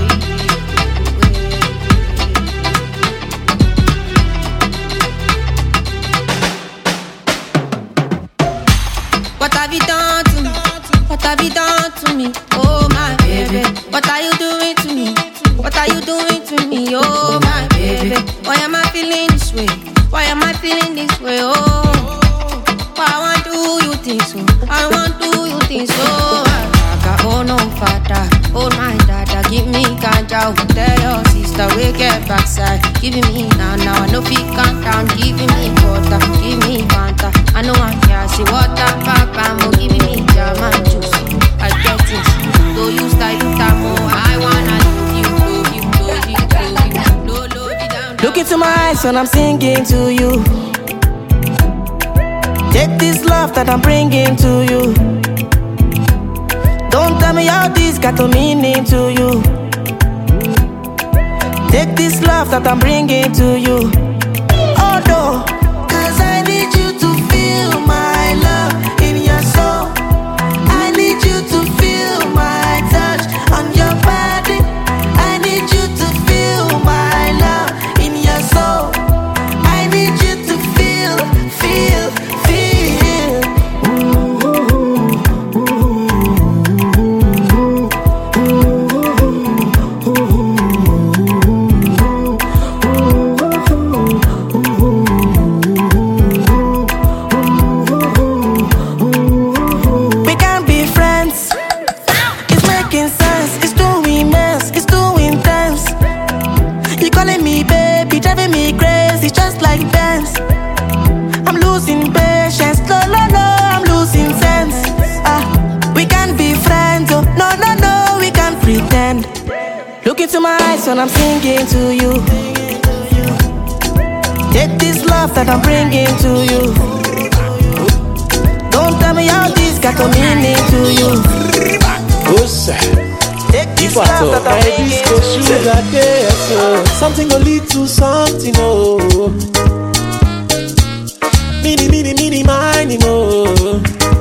baby. What have you done to me? What have you done to me? Oh my baby. What are you doing to me? What are you doing to me? Oh my baby. Why am I feeling this way? Why am I feeling this way? Oh, why I want to do you things so? I want to do you things so. Oh no father, oh my dada, give me ganja. Tell your sister we get backside. Giving me now, now I know we can't down. Giving me water, give me Fanta. I know I can't see water, papa, mo giving me jam and juice. I get it, do you style tamo? I wanna love you, love you, love you, love you, love, love you down, down. Look into my eyes when I'm singing to you. Take this love that I'm bringing to you. Don't tell me how this got a meaning to you. Take this love that I'm bringing to you. Oh no, cause I need you to feel my love in your soul. I need you to feel my touch on your body. I need you to feel my love in your soul. I need you to feel, feel, feel. Ooh, ooh, ooh. Look into my eyes when I'm singing to you. Take this love that I'm bringing to you. Don't tell me how this got a meaning to you. Take this love that I'm bringing to you. Something will lead to something, oh. Mini, mini, mini, miny, oh.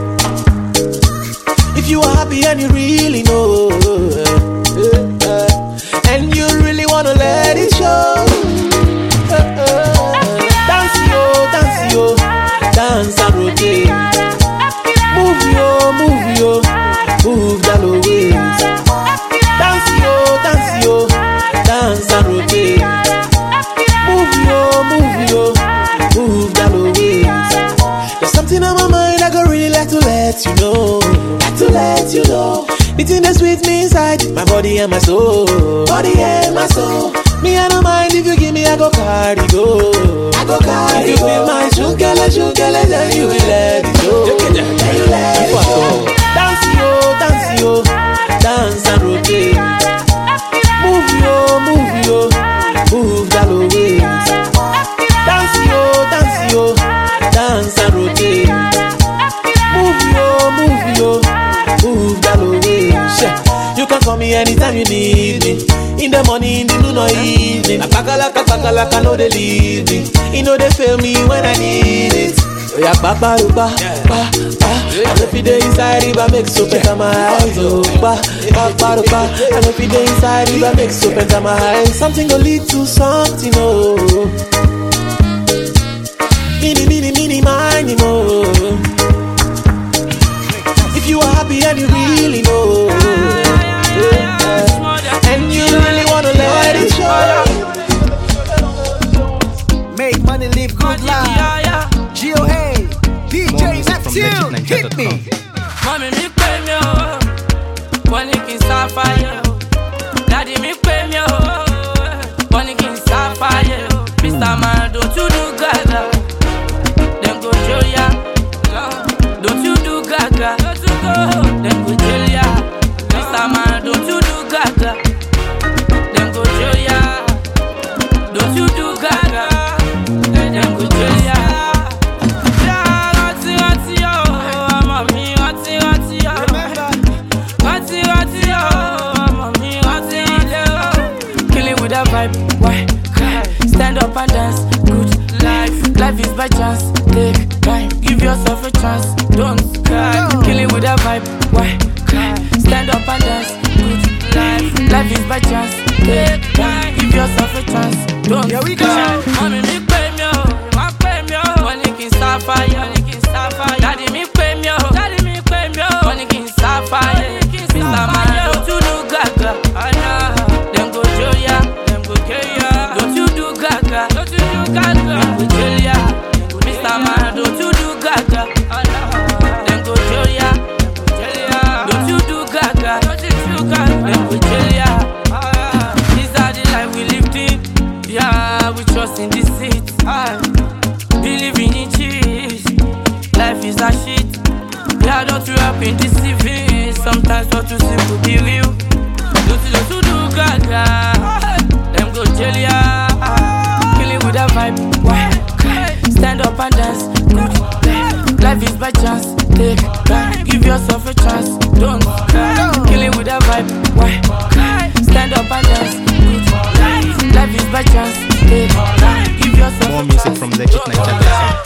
If you are happy and you really know, uh, uh, and you really wanna let it show, uh, uh, dance yo, dance yo, dance and rotate. Move yo, move yo, move that way. Dance yo, dance yo, dance and rotate. Move yo, move yo, move that way. There's something on my mind I go really like to let you know. To let you know, the thing that sweet me inside my body and my soul, body and my soul. Me I don't mind if you give me, I go carry go, I go carry if go. You be my sugar, sugar, then you will let it go, then you let it go. Dance yo, dance yo, dance and rotate. Move yo, move yo, move that way. Dance yo, dance yo, dance and rotate. Move yo, move yo. Move that way. You can call me anytime you need me. In the morning, in the noon or evening. I pack a like a pack a like I know they leave me. You know they fail me when I need it. Oh yeah, ba ba ba ba ba. I know if they inside, if I make so better my eyes. Oh ba ba ba ba. I know if they inside, if I make so better my eyes. Something go lead to something, oh. Mini mini mini mine, oh. If you are happy and you really know, and you really wanna let it show. Make money, live good life. G O A, D J Neptune, hit me. Mommy, me pay me, oh. Money can start fire. Daddy, me pay me, oh. Money can start fire. Mister Man, don't you do gaga? Then go show ya. Don't you do gaga? Then go tell ya. Mister Man, don't you do gaga? Then go show ya. Don't you do gaga? Then go tell ya. Why cry? Stand up and dance. Good life. Life is by chance. Take time. Give yourself a chance. Don't cry. Killing with a vibe. Why cry? Stand up and dance. Good life. Life is by chance. Take time. Give yourself a chance. Don't Here we cry. Go. Mommy, me pay me, oh. My pay me, oh. Money can start fire. Money can start fire. Daddy, me pay me, oh. Daddy, me pay me, oh. Money can start fire. Mister Man, don't you do gaga? I know. Them go show ya. Don't you do gaga? Don't you do gaga? Then go tell ya. Mister Man, don't you do gaga? Then go show ya. Don't you do gaga? Don't you do gaga? Then go tell ya. These are the life we lived in. Yeah, we trust in the seat. Believing in cheese. Life is a shit. Yeah, don't you up in deceiving. Sometimes what you see could be real. Don't you, don't you do gaga? Go tell ya, killing with a vibe. Why? Stand up and dance. Good life is by chance. Take time, give yourself a chance. Don't cry. Killing with a vibe. Why? Stand up and dance. Good life is by chance. Take time, give yourself More a music chance. from Legit Nigeria.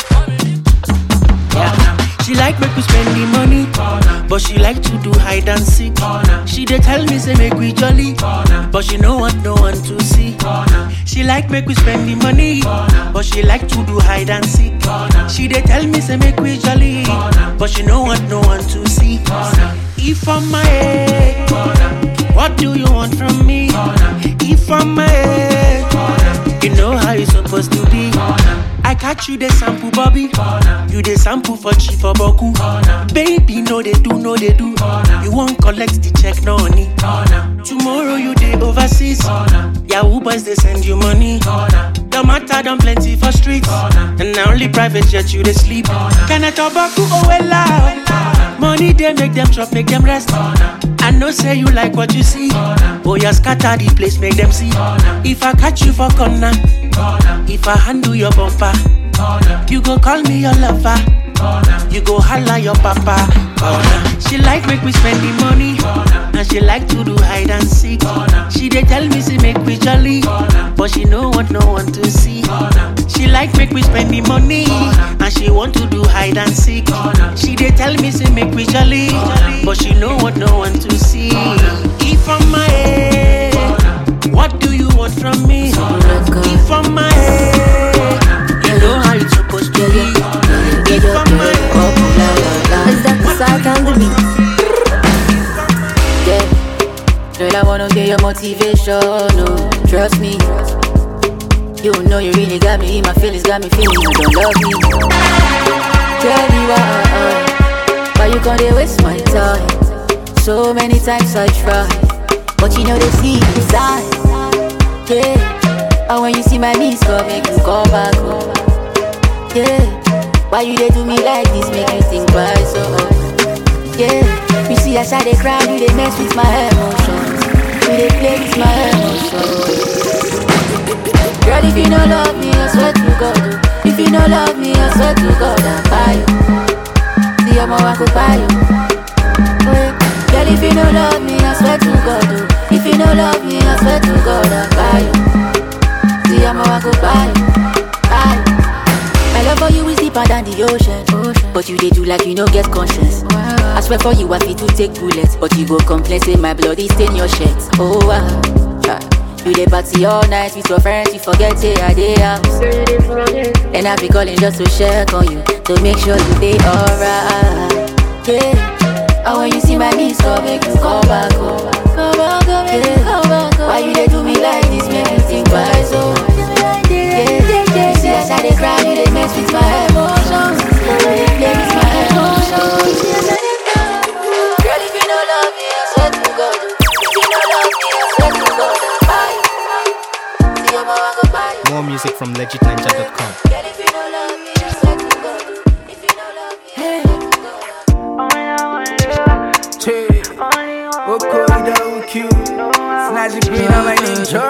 She like make we spend the money, but she like to do hide and seek. She dey tell me say make we jolly, but she no want no one to see. She like make we spend the money, but she like to do hide and seek. She dey tell me say make we jolly, but she no want no one to see. If I'm my head, what do you want from me? If I'm my head, you know how you supposed to be. I catch you the sample, Bobby. You the sample for cheap for Boku. Baby, no they do, no they do. You won't collect the check, no honey. Tomorrow you day overseas. Yahoo boys they send you money. The matter done plenty for streets. And now only private jet you they sleep. Can I tobacco oh well out? Money they make them chop, make them rest. I know say you like what you see. Oh yeah, scatter the place, make them see. If I catch you for corner, if I handle your bumper, you go call me your lover. You go holla your papa. She like make we spend the money, and she like to do hide and seek. She dey tell me say make we jolly, but she no want no one to see. She like make we spend the money, and she want to do hide and seek. She dey tell me say make we jolly, but she no want no one to see. If I'm my head, what do you want from me? If I'm my head, you know how it's supposed to be. If I'm my head, is that the side on the beat? Yeah, girl, I wanna get your motivation. No, trust me. You know you really got me. My feelings got me feeling you don't love me. Tell me why, why you gonna waste my time? So many times I try, but you know they see inside. Yeah, and when you see my knees come, make you come back home. Yeah, why you dey do me like this? Make you think twice. Oh, yeah, you see as I dey cry, you dey mess with my emotions. You dey play with my emotions. Girl, if you don't love me, I swear to God. If you don't love me, I swear to God, I'll buy you. See, I'm a walk buy you. Girl, if you don't love me, I swear to God. love me, I swear to God I'll buy you. See I'm a go buy you, buy you. My love for you is deeper than the ocean, ocean. But you they do like you no get conscience. Wow. I swear for you I fit to take bullets, but you go complain say my blood is stain your shirt. Oh wow, uh, you dey party all night with your friends, you forget say I dey house. And I be calling just to check on you, to make sure you dey alright. Yeah, and when you see my knees go make you come back home. Come back, come yeah. Come back, why you dey do me like this, make me think twice, oh. Yeah, see as I dey cry, you dey mess with my emotions. You dey play with my emotions. Girl, if you no love me, I swear to God. If you no love me, I swear to God, bye. See how I go buy you. More music from legit ninja dot com. Girl, if you no love me, I swear to God. If you no love me, I swear to God. Oko Ida Q, Snazzy Green on my intro.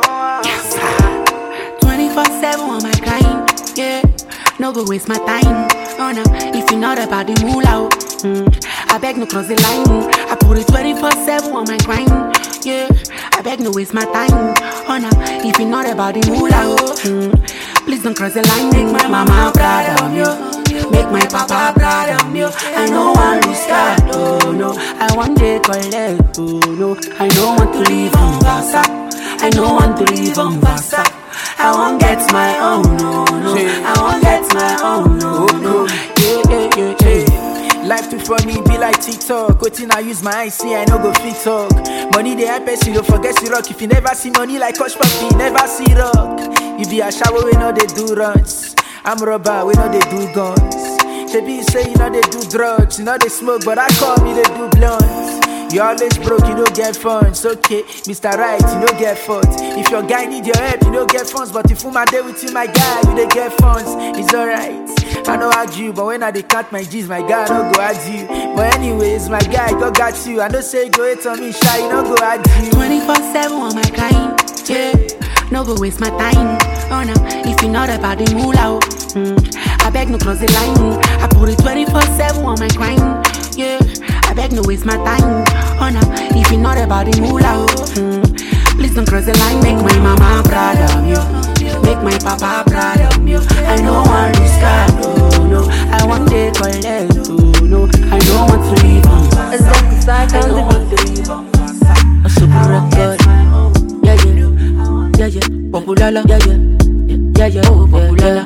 twenty-four seven on my grind, yeah. No go waste my time. Oh no, if you're not about the moolah, mm, I beg no cross the line. I put it twenty-four seven on my grind, yeah. I beg no waste my time. Oh no, if you're not about the moolah, mm, please don't cross the line. Make my mama proud of you. Make my papa proud of me. I know I lose God, oh no. I want to collect, oh no. I don't want to live on Vasa. I don't want to live on Vasa. I won't get my own, no, no. I won't get my own, no, no. Yeah, yeah, yeah, yeah. Life too funny, be like TikTok. Waiting I use my eyes, see I no go fit talk. Money they help us, you don't forget to rock. If you never see money like Coach Puffy, never see rock. You be a shower, we know they do runs. I'm rubber, we know they do guns. Shebi say you know they do drugs, you know they smoke, but I call me they do blunts. You always broke, you don't get funds. Okay, Mister Right, you don't get funds. If your guy need your help, you don't get funds. But if I'm there with you, my guy, you don't get funds. It's alright. I know I you, but when I dey cut my G's, my guy no go at you. But anyways, my guy go got you. I know say go hit on me, shy, you no go at you. twenty-four seven on my grind, yeah. No go waste my time. Oh no, if you're not about the moolah, mm, I beg no cross the line. I put it twenty-four seven on my grind, yeah. I beg no waste my time. Oh no, if you're not about the moolah, mm, please don't cross the line. Make my mama proud of you. Make my papa proud of you. I know I lose God, oh no. I want to collect, oh no. I don't want to leave on. I don't want to leave on. A super record. Yeah, yeah. Yeah, yeah, Populala, yeah, yeah, yeah, yeah, oh, Populala.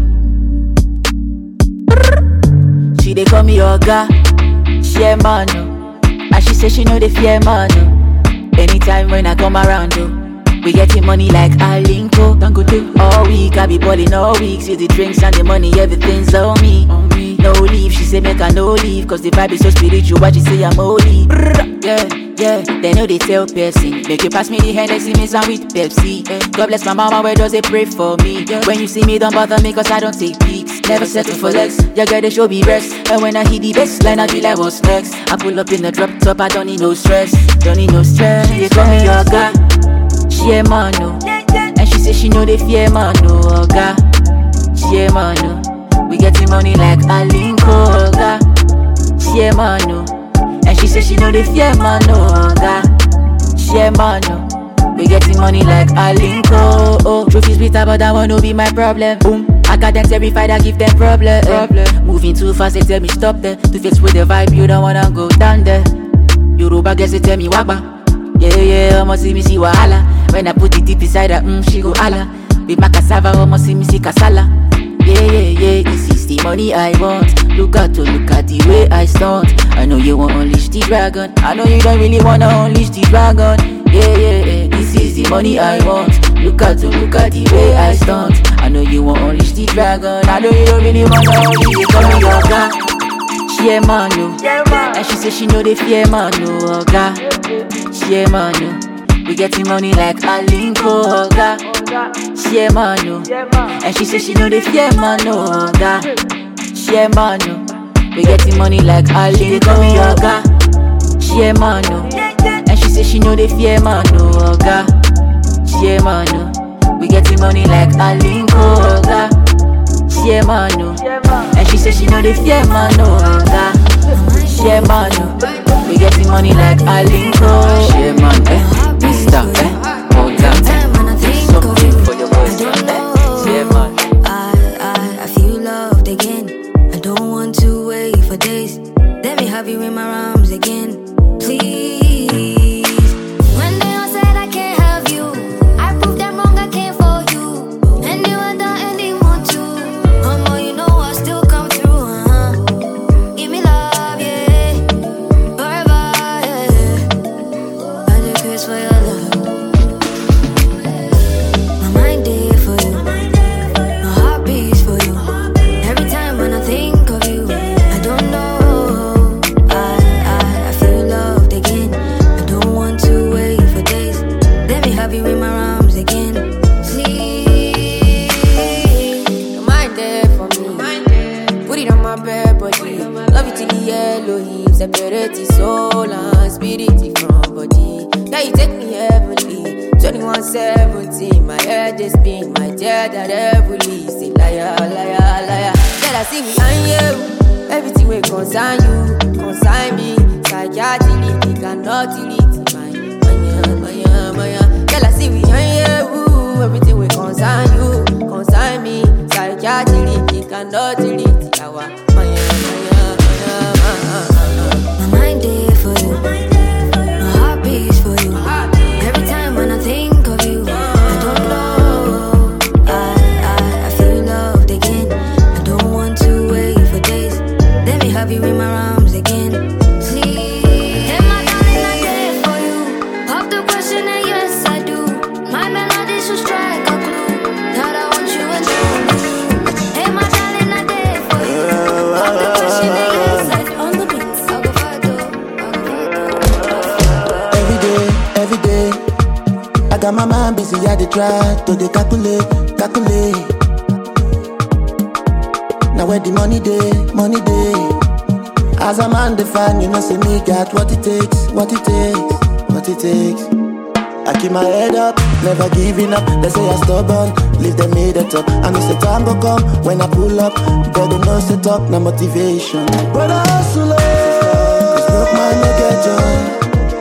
She dey call me Oga, she a man, oh. And she say she know the fear man, oh. Anytime when I come around, oh, we getting money like Alinko. Dangote. All week I be balling all week. See the drinks and the money, everything's on me. On me. No leave, she say make I no leave. Cause the vibe is so spiritual, but she say I'm holy. Yeah, yeah, they know they tell person. Make you pass me the Hennessy, miss I'm with Pepsi. God bless my mama, where does they pray for me? When you see me, don't bother me cause I don't take peeks. Never settle for less, you gotta show me rest. And when I hit the best line, I be like, what's next? I pull up in the drop top, I don't need no stress. Don't need no stress, they call me Oga. She a man, no. And she say she know they fear man, no, Oga. She a man, no. We getting money like Alinko, Oga. She a man, no. And she say she know they fear man, no, Oga. She a man, no. We getting money like Alinko, oh. Trophies bitter, but that one no be my problem. Boom. I got them terrified, I give them problem. problem. Moving too fast, they tell me stop there. To face with the vibe, you don't wanna go down there. Yoruba guess they tell me wagba. Yeah, yeah, almost see me see wahala. When I put it deep inside her, mm, she go holla. With my cassava, almost see me see kasala. Yeah, yeah, yeah, this is the money I want. Look at to look at the way I stunt. I know you wanna unleash the dragon. I know you don't really wanna unleash the dragon. Yeah, yeah, yeah, this is the money I want. Look at to look at the way I stunt. I know you wanna unleash the dragon. I know you don't really wanna unleash the dragon. Call me Oga. She a man, no. And she say she know they fear man, no, Oga. She a man, no. We getting money like Alinko, Oga. She a man, no. And she say she know they fear man, no, Oga. She a man, no. We getting money like Alinko, call me Oga. She a man, no. And she say she know they fear man, no, Oga. She a man, no. We getting money like Alinko, Oga. She a man, no. And she say she know they fear man, no, Oga. She a man, no. We be getting money like Alinko. Share man, eh, Mister, eh, hold down, eh, do something for your boys, eh, share man. I, I, I feel loved again. I don't want to wait for days. Let me have you in my arms again, please. When they all said I can't have you, I proved them wrong, I came for you. And you were done and they want to. Mama, you know I still come through, uh-huh. Give me love, yeah. Forever, yeah. I do curse for your love. My mind there for you. My heart beats for you. Every time when I think of you, I don't know. Have you in my arms again, please. Don't mind there for me. Put it on my bed, body. Love you till the yellow hips. Separate the soul and spirit from body. Now you take me heavenly. twenty-one seventeen, my head is spin, my tear that heavily. Say liar, liar, liar. Tell I see me and you. Everything will concern you, consign me. Psychiatry, cannot delete my, my, my, my. Girl, I see we on you. Everything will concern you, consign me. Psychiatry, you cannot delete it. My mind there for you. My heart beats for you. Every time when I think of you, I don't know. I, I, I feel loved again. I don't want to wait for days. Let me have you in my arms again. Got my mind busy, I dey try to dey calculate, calculate. Now where the money day, money day. As a man define, you know say me got what it takes, what it takes, what it takes. I keep my head up, never giving up. They say I stubborn, leave them made it up. And it's the time will come when I pull up. Better know set up, no motivation. But I hustle, cause broke man no get joy.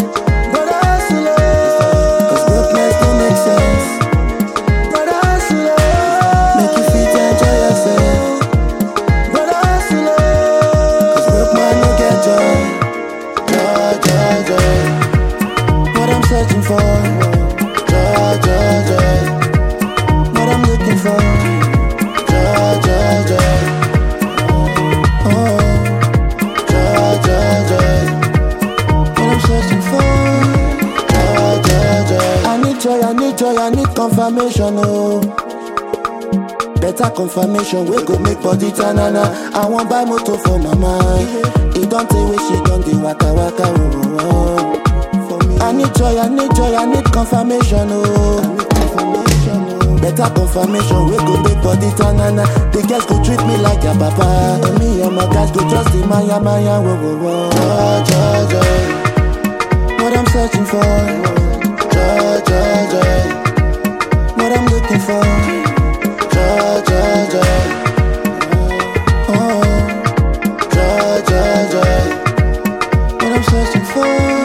Searching for joy, joy, joy. What I'm looking for, joy, joy, joy. Oh, joy, joy, joy. What I'm searching for, joy, joy, joy. I need joy, I need joy, I need confirmation, oh. Better confirmation, we go make body tanana. I want buy motor for mama. It don't take way she don't do waka waka, oh, oh. I need joy, I need joy, I need confirmation, oh. I need confirmation, oh. Better confirmation, we go make body tanana. The girls go treat me like a papa. And me and my guys go trust in Maya, Maya, whoa, whoa, whoa. Joy, joy, joy. What I'm searching for, joy, joy, joy. What I'm looking for, joy, joy, joy. Oh, joy, joy, joy. What I'm searching for.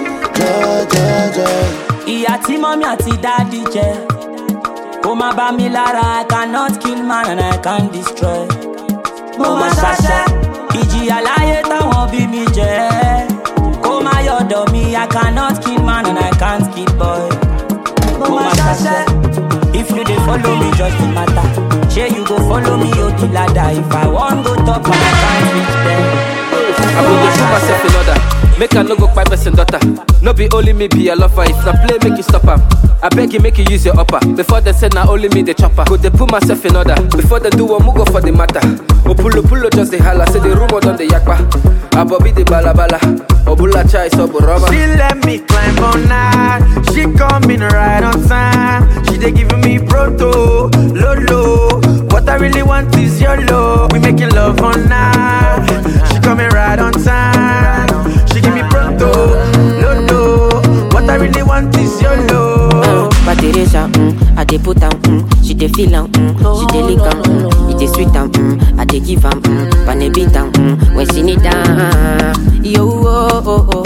Ìyá tí mọ́mí àti dáàdì jẹ kó má bá mi lára. I cannot kill man and I can't destroy. Mo máa ṣaṣẹ́ ìjìyà láyé táwọn bí mi jẹ kó má yọ̀dọ̀ mi. I cannot kill man and I can't kill boy. Mo máa ṣaṣẹ́. If you dey follow me just the matter. Shey you go follow me o the ladder. If I wan go top and I can't reach there. I will dey put myself in order. Make I no go kpai person daughter. No be only me be a lover. If na play, make you stop am. I beg you, make you use your upper. Before they say na only me the chopper. Go they put myself in order. Before they do one, go for the matter. Opulo pulo just the holla. Say the rumor done the yakpa. Abobi the balabala. Obula chai so boroma. She let me climb on night. She coming right on time. She they giving me proto, lolo. What I really want is your love. We making love on night. She coming right on time. She give me pronto, lolo. What I really want is your love. But Teresa, mm, I dey put am, mm, she dey feel am, mm, she dey lick am, mm, it dey sweet am, mm, I dey give am, mm, pane beat am, mm, when she need am. Yo, oh, oh, oh.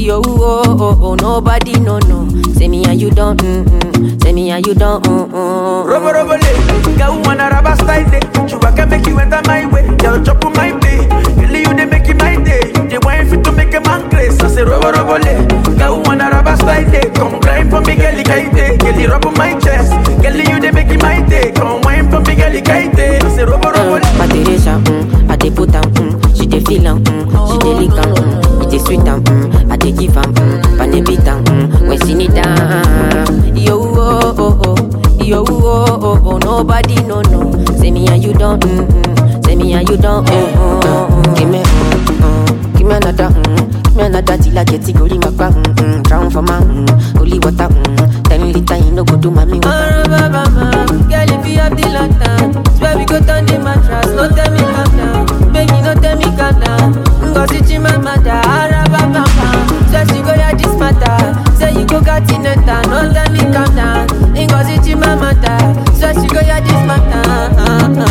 Yo, oh, oh, oh, nobody no no. Say me and you don't, mm mm. Say me and you don't, mm mm. Robo robo le, girl wanna rubber style day. You can make you enter my way, girl chop on my day. Girl you dey make it my day, you dey wine fit to make a man craze. I say robo robo le, girl wanna rubber style day. Come grind for me, girl kaite. Girl rub on my chest, girl you dey make it my day. Come wine for me, girl kaite. I say robo robo le. Pateresha, mm, I dey put am, mm, she dey feel am, mm, she dey lick am, mm, it dey sweet am, mm, I dey give am, mm, pane beat am, mm, when she need am. Yo, oh, oh, oh, yo, oh, oh, oh, nobody no no. Say me and you don't, mm, mm, say me and you don't, mm, mm, mm, give me, mm, mm, give me another, mm, give me another till I get it, go in my back, mm, mm, drown for my, mm, holy water, mm, ten liter, you no go do mommy water. Girl, if you have the lantern, swear we go turn the mattress. No tell me calm down, baby, no tell me calm down. Go see my mother, araba papa. Swear she go hear this matter. Say you go get in it, no tell me calm down. Go see my mother, swear she go hear this matter.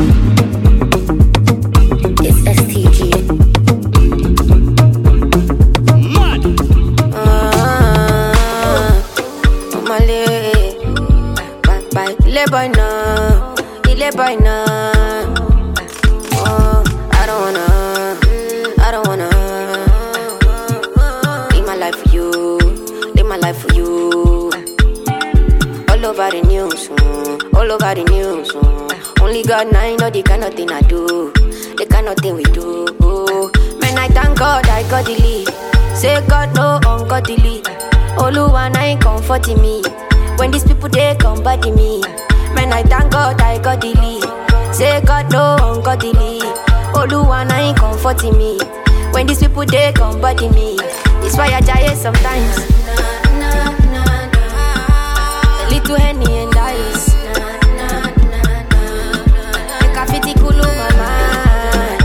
It's S T G. Ile boy no, ile boy no. Oh, I don't wanna, I don't wanna. Live my life for you, live my life for you. All over the news, mm, all over the news. Mm. Only God and I know the kind of thing I do, the kind of thing we do. Man, I thank God I got the lead. Say God no ungodly. Oluwa na ain't comforting me. When these people they come body me. Man, I thank God I got the lead. Say God no ungodly. Oluwa na ain't comforting me. When these people they come body me. It's why I die sometimes. A little Henny and ice. Make a fitty cool my mind.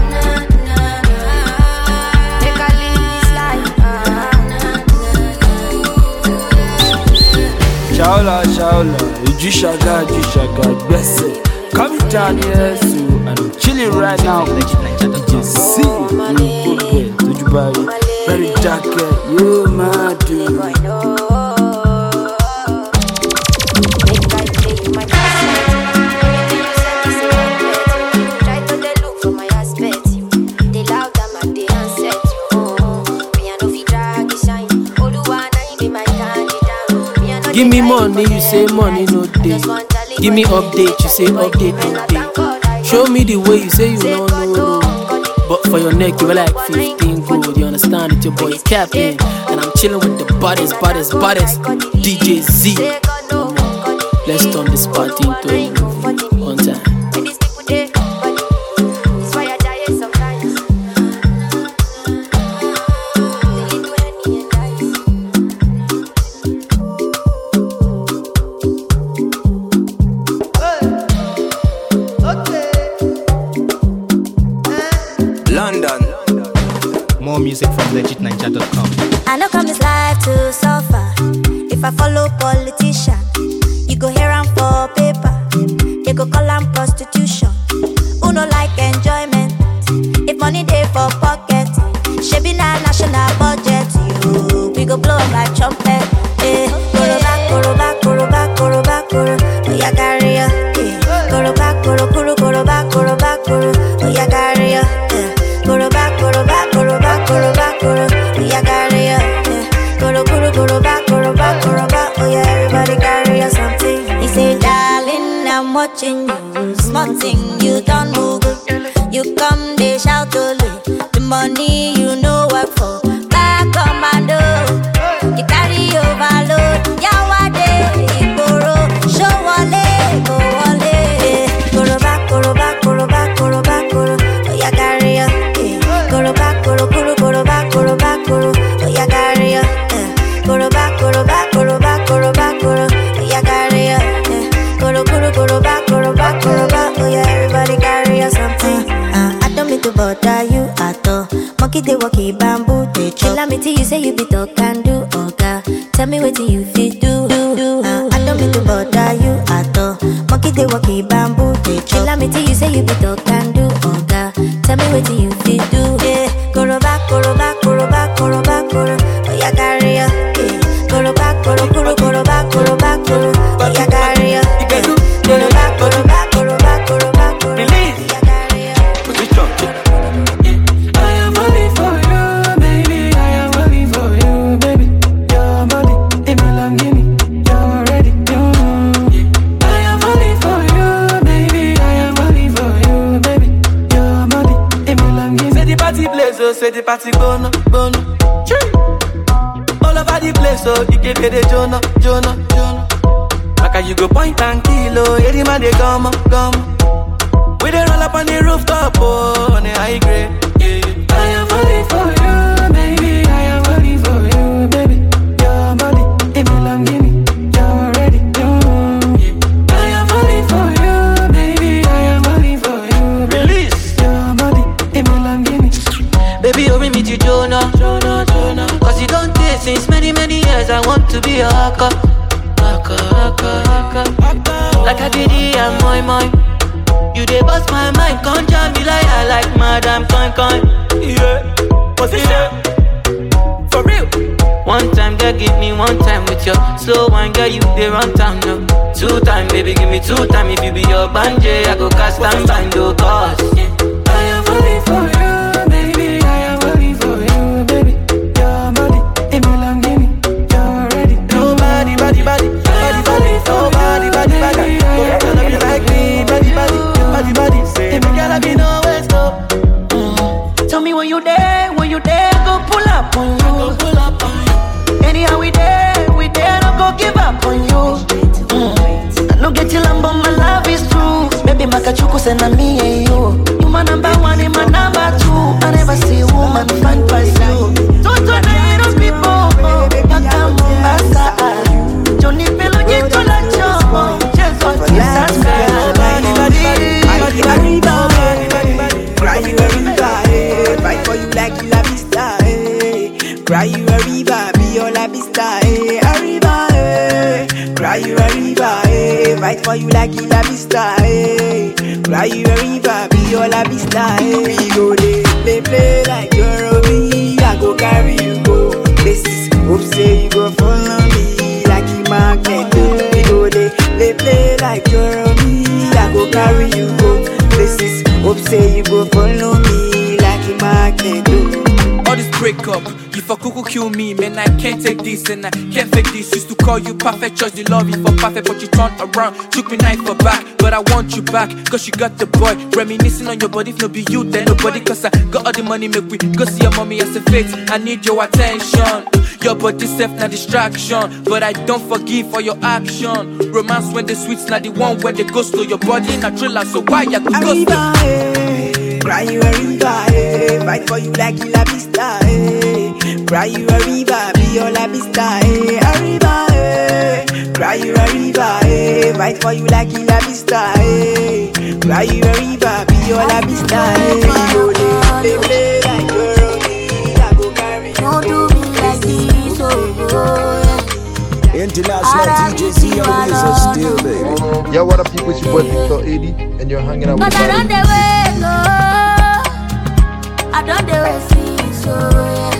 Make a live this life. Shaola, Shaola, Ujishaga, Ujishaga, bless it. Coming down here, so and I'm chilling right now. You can see it, you good girl, to your body, very dark girl, you my dude. Give me money, you say money no day. Give me update, you say update no day. Show me the way, you say you know no. But for your neck, you were like fifteen gold. You understand it, your boy is capping. And I'm chilling with the baddest, baddest, baddest D J Z. Let's turn this party into one time. More music from legit ninja dot com. I know come this life to suffer. If I follow politician, you go hear am for paper. They go call am prostitution. Who no like enjoyment? If money dey for pocket, shebi na national budget. You, we go blow up like trumpet. Eh, koro back, koro back, koro back, koro back, koro. Oh yeah, carry ya. Eh, koro back, koro, koro, koro back, koro back, koro. Oh yeah, carry ya. Eh, koro back, koro back, koro back, koro back, koro. Oh yeah, carry ya. Eh, koro, koro, koro back, koro back, koro back. Oh yeah, everybody carry ya something. He say, darling, I'm watching you. Small thing, you don't move. You come, they shout only. The money you know work for. Back commando. You carry overload. Yawade, Igboro. Show wale, go wale. Koro back, koro back, koro back, koro back, koro. Oh yeah, carry ya. Koro back, koro, koro, koro back, koro back, koro. Oh yeah, carry ya. Koro back, koro back, koro back, koro back, koro. Oh yeah, carry ya. Koro, koro, koro back, koro back, koro back. Oh yeah, everybody carry ya something. Uh, I don't mean to bother you at all. Monkey they walkie bamboo they chop. Tell me till you say you be talk and do, oh God. Tell me what you fit do. do, do. Uh, I don't mean to bother you at all. Monkey they walkie bamboo they chop. Tell me till you say you be talk and do, oh God. Tell me what you fit do. Yeah, koro back, koro back, koro back, koro back, koro. Oh yeah, party bono, bono. All over the place, so you can be the Jonah, Jonah, Jonah. Maka you go point and kill, oh, every man they come, come. We dey roll up on the rooftop, oh, on the high grade. Yeah. I am falling for you, baby. I am falling for you, baby. Your body, it belong to me. You're ready, yeah. I am falling for you, baby. I am falling for you. Release your body, it belong to me. Baby, you bring me to Jonah, Jonah, Jonah. Cause you don't date since many, many years. I want to be a haka, haka, haka, haka. Like a giddy and moi moi. You dey bust my mind, can't jam me like I like Madame Coin Coin. Yeah, position for real. One time, girl, give me one time with your slow wine, girl, you dey run town now. Two time, baby, give me two time. If you be your banje, I go cast and bind no cause. Yeah. I am falling for you, baby. I am falling for you, baby. Your body, it belong to me. You're ready. Nobody, body, body, body, body, nobody, body, body. Gonna be like me, body, body. Body, body, say, it gotta be no waste, no. Mm. Tell me when you there, when you there, go pull up on you. Go pull up on you. Anyhow we there, we there, don't go give up on you. Mm. I no get till I'm but my love is true. Baby, Makachuku send a me and you. You my number one, and my number two. I never see a woman find past you. Don't turn the people, Maka Mombasa. Johnny Bello, you to la chop. Just for Jesus Christ. Arriba, cry you Arriba, eh. Fight for you like La Vista, eh. Cry you Arriba, be all La Vista, eh. Arriba, eh. Cry you Arriba, eh. Fight for you like La Vista, eh. Cry you Arriba, be all La Vista, eh. We go dey play play like Joromi, I go carry you go places. Hope say you go follow me like a magnet. We go dey play play like Joromi, I go carry you go places. Hope say you go follow me like a magnet. All this breakup, you for cuckoo kill me, man. I can't take this and I can't fake this. Used to call you perfect, trust the love you for perfect, but you turned around, took me knife for back. But I want you back, cause you got the boy reminiscing on your body. If no be you, then nobody. Cause I got all the money, make we go see your mommy as a fate. I need your attention. Your body self na distraction, but I don't forgive for your action. Romance when the sweets na the one when they go slow. Your body in a thriller, so why you go slow? Cry you Arriba, eh. Fight for you like La Vista, eh. Cry you Arriba, be all La Vista, eh. Arriba, eh. Cry you Arriba, eh. Fight for you like La Vista, eh. Cry you Arriba, be all La Vista, eh. Go play, play like Joromi, I go carry you. Don't do me like this, oh, yeah. International D J Z always a still, baby. Yo, what up, people? It's your boy Victor eighty, and you're hanging out with Cause I don't the way, no. I don't the way, see, so, yeah.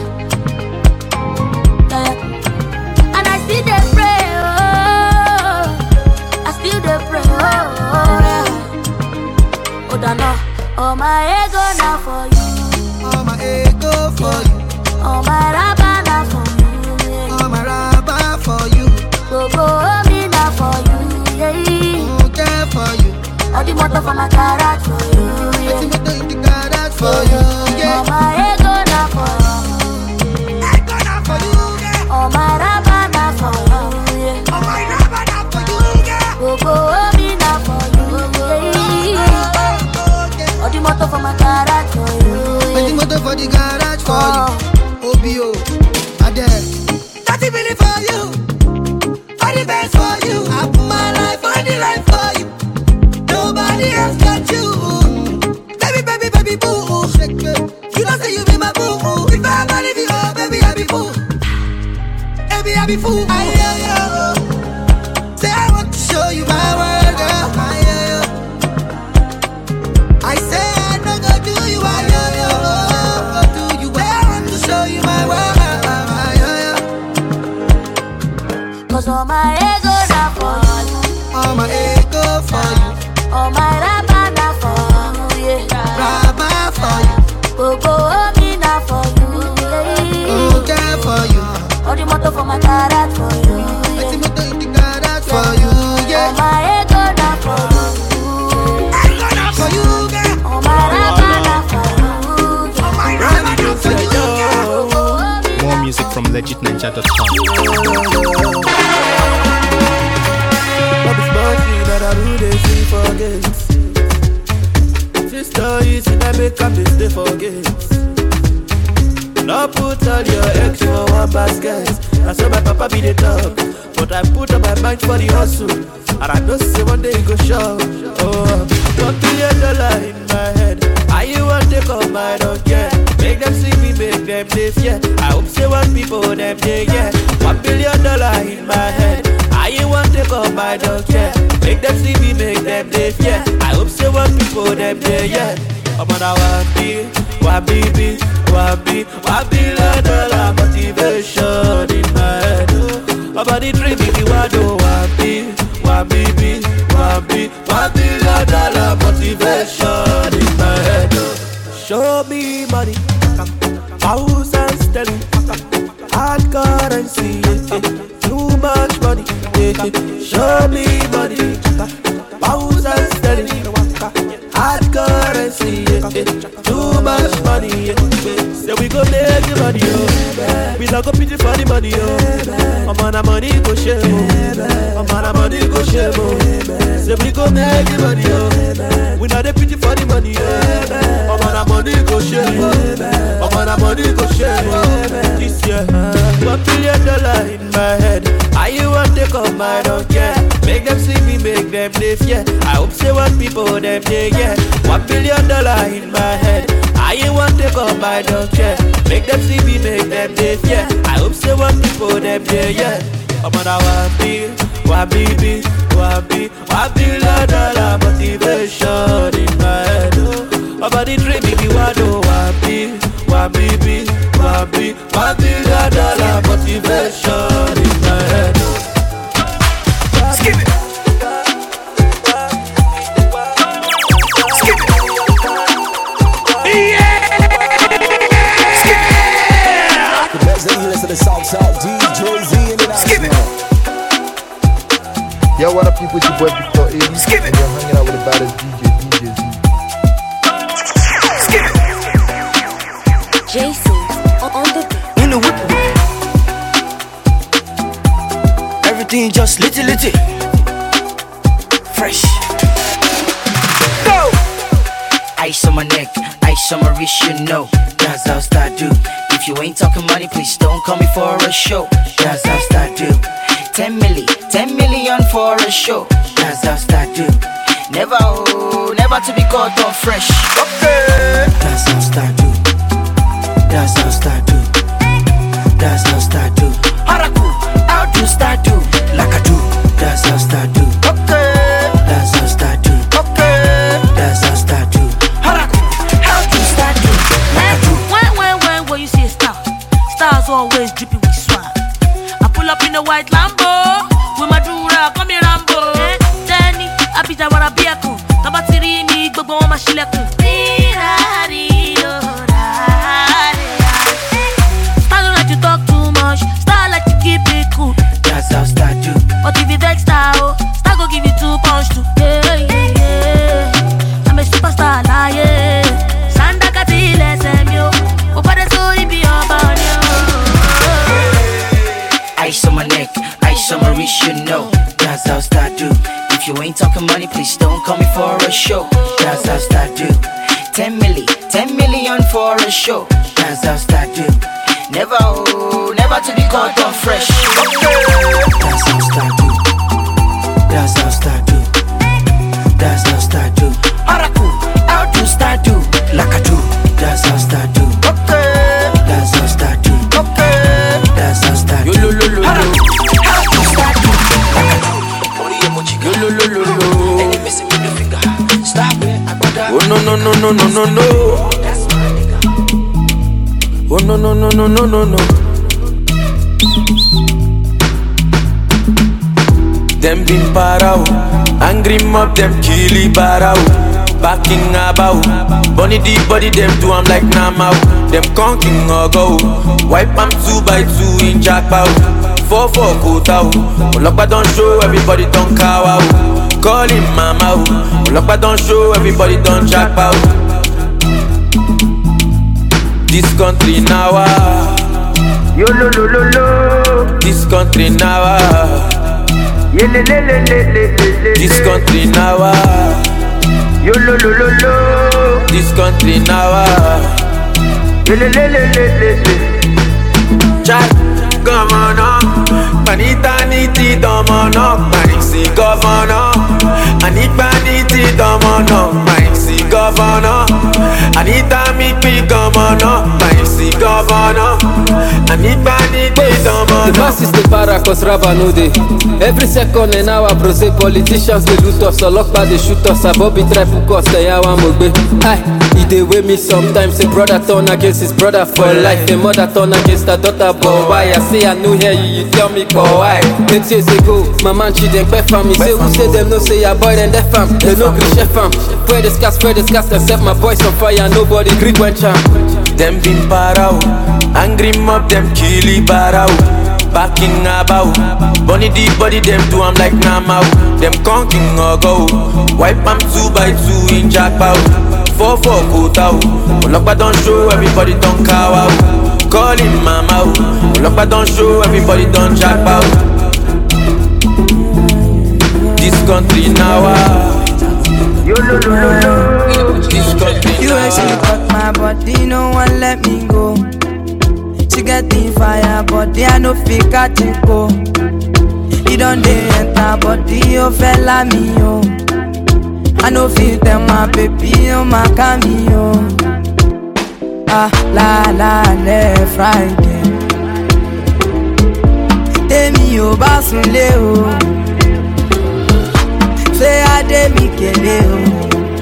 Yeah. And I still the pray, oh. I still the pray, oh, yeah. Oh, don't know. Oh, my ego now for you. Oh, my ego for you. Oh, my rabba now for you, yeah. Oh, my rabba for you. Go, go, oh, me now for you, yeah. Okay for you. All the motor for my garage for you, yeah. All the motor in the garage for you, yeah. Oh, my ego now for you. Ego now for you, yeah. Oh, my rabba now for you, yeah. Oh, my rabba now for you, yeah. Go, go, oh, me now for you, yeah. All the motor for my garage for you, yeah. All the motor for the garage for you. O B O, Adele. thirty million for you. All the best for you. I put my life on the line for you. Nobody else got you. Baby, baby, baby, boo. You don't say you be my boo. If I ever leave you, oh, baby, I be fool. Baby, I be fool. I hear you. Say I want to show you my world, girl. I hear you. I say I don't go do you. I hear you. Go do you. I want to show you my world. I hear you. Cause all my ego now for you. All my ego for you. All my rabba now for you, yeah. Rabba for you. Go, go, oh, me now for you, yeah. Okay for you. All the motor for my garage for you, yeah. All the motor in the garage for you, yeah. All my ego now for you. Ego now for you, girl. All my rabba now for you, yeah. All my rabba now for you. legit ninja dot com. That I do they see forget. Sister, you see that make up this day forget. Now put all your eggs for one basket. I saw my papa be the talk, but I put up my mind for the hustle. And I know say one day it go show. Oh, one billion dollar in my head. How you want to come, I don't care. Make them see me, make them live, yeah. I hope say one people, them they, yeah. One billion dollar in my head. How you want to come, I don't care. Make them see me, make them live, yeah. I hope say one people, them they, yeah. I'm on a one B, one B B, one B, one billion dollar motivation in my head. Oh, about the dream, if you want to one B, one B B, one B, one billion dollar motivation in my head. Oh. Show me money, thousands sterling, hard currency, yeah. Too much money, yeah. Show me money, thousands sterling, hard currency, yeah. Too much money, yeah. Say we go make the money, oh. We not go pity for the money, oh. I'm on a money go share, oh. I'm on a money go share, oh. Say we go make the money, oh. We not the pity for the money, oh. I'm on a money go share, oh. I'm on a money go share, oh. This year, one billion dollar in my head. How you want to come, I don't care. Make them see me, make them live, yeah. I hope say one people, them they, yeah. One billion dollar in my head. How you want to come, I don't care. Make them see me, make them live, yeah. I hope say one people, them they, yeah. I'm on a one B, one B B, one B, one billion dollar motivation in my head. Oh, about the dream, if you want to one B, one B B, one B, one billion dollar motivation in my head. Skip it. Skip it. Yeah. Skip it. The best that you listen to South South D J Z in the Skip it. Yo, what up, people? It's your boy Victor eighty. Skip it. And you're hanging out with the baddest D J, D J Z. Skip it. J C on the beat. In the whip. Everything just litty litty. Fresh. Go! Ice on my neck, ice on my wrist, you know. That's how I do. If you ain't talking money, please don't call me for a show. That's how I do. Ten milli, ten million for a show. That's how I do. Never, oh, never to be caught on fresh. Okay. That's how I do. That's how I do. That's how I do. Haraku, how do I do? Like I do. That's how I do. Okay. That's how I do. Okay. That's how I do. Haraku, how do I do? Like I do. When, when, when, when you see a star, stars always dripping with swag. I pull up in a white Lambo with my dura, come here Rambo. Danny, I be that what I be a cool. Tabatiri me, but go on my shileku. That's how I do. But if you vex style, star go give you two punch too. Yeah, yeah, yeah. I'm a superstar, like, yeah. Sanda katile semyo, opare so ibi obanyo. Ice on my neck, ice on my wrist, you know. That's how I do. If you ain't talking money, please don't call me for a show. That's how I do. Ten milli, ten million for a show. That's how I do. Never, oh, never to be caught on fresh. That's how I do. That's how I do. That's how I do. Haraku, how do I do? Like I do. That's how I do. Okay. That's how I do. Okay. That's how I do. Yo, lo, lo, lo, Haraku, how do I do? Like I do. Yo, lo, lo, lo, lo. And you missing with the finger. Stop it. Oh no no no no no no no. Oh no no no no no no no. Them been parao, angry mob them killy barao, backing about. Bunny the body them do I'm like Namao. Them conking or go, wipe am two by two in jackpot. Four four kota, Olokpa don't show everybody don't cow out. Call him mama, Olokpa don't show everybody don't jackpot. This country now, Yo lo lo lo lo. This country now. Ye le le le le le le. This country now. Yo lo lo lo lo. This country now. Ye le le le le le le. Chai, governor, panita niti domono, panisi governor, Anita niti domono, panisi governor, Anita mikpi governor, panisi governor, Anita niti domono. The masses they para cause raba no dey. Every second an hour brose politicians they loot us, so lock by they shoot us, a Bobby try for us, they yawa mogbe. Aye, he dey weigh me sometimes, a brother turn against his brother for life, a mother turn against her daughter, but why? I say I no hear you, you tell me for why? Eight years ago, my man she dem pay for me, say who say them no say your boy them deaf fam, they no gree chef fam. Spread the scars, spread the scars, and set my boys on fire, nobody gree when charm. Them been parao, angry mob them killy barao, backing about. Bunny the body them do I'm like Namao. Them conking or go, wipe them two by two in jackpot. Four four coat out, Olokpa don't show everybody don't cow out. Call him mama, Olokpa don't show everybody don't jackpot. This country now. Yo lo lo lo lo. This country You actually cut my body, no one let me go. She get the fire, body I no fit catch it go. He don't dey enter body, oh fella me oh. I no fit tell my baby, oh my cameo. Ah la la le Friday. Demi o basunle o. Say I dey mi kele o.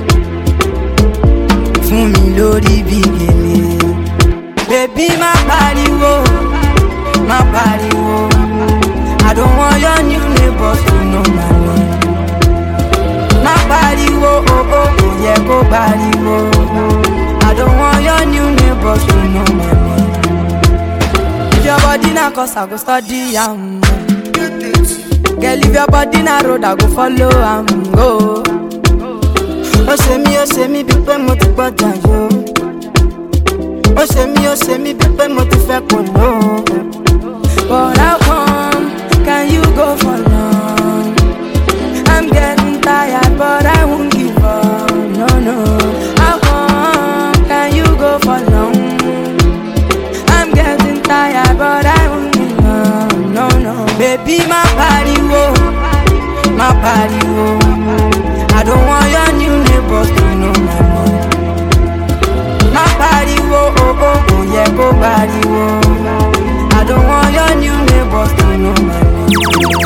Fún mi lórí bí gèlè. Baby má pariwo, má pariwo. I don't want your new neighbors to know my name. Má pariwo, oh oh, kò yẹ kó pariwo. I don't want your new neighbors to know my name. If your body na cause I go study am. Girl, if your body na road I go follow am go. Ó ṣe mí, ó ṣe mí bí pé mo ti gbọ́dọ̀ yó. Ó ṣe mí, ó ṣe mí bí pé mo ti fẹ́ kò ló. But how come can you go for long? I'm getting tired but I won't give up, no no. How come can you go for long? I'm getting tired but I won't give up, no no. Baby má pariwo, má pariwo. I don't want your new neighbors to know my name. Má pariwo, oh oh, kò yẹ kó pariwo. I don't want your new neighbors to know my name.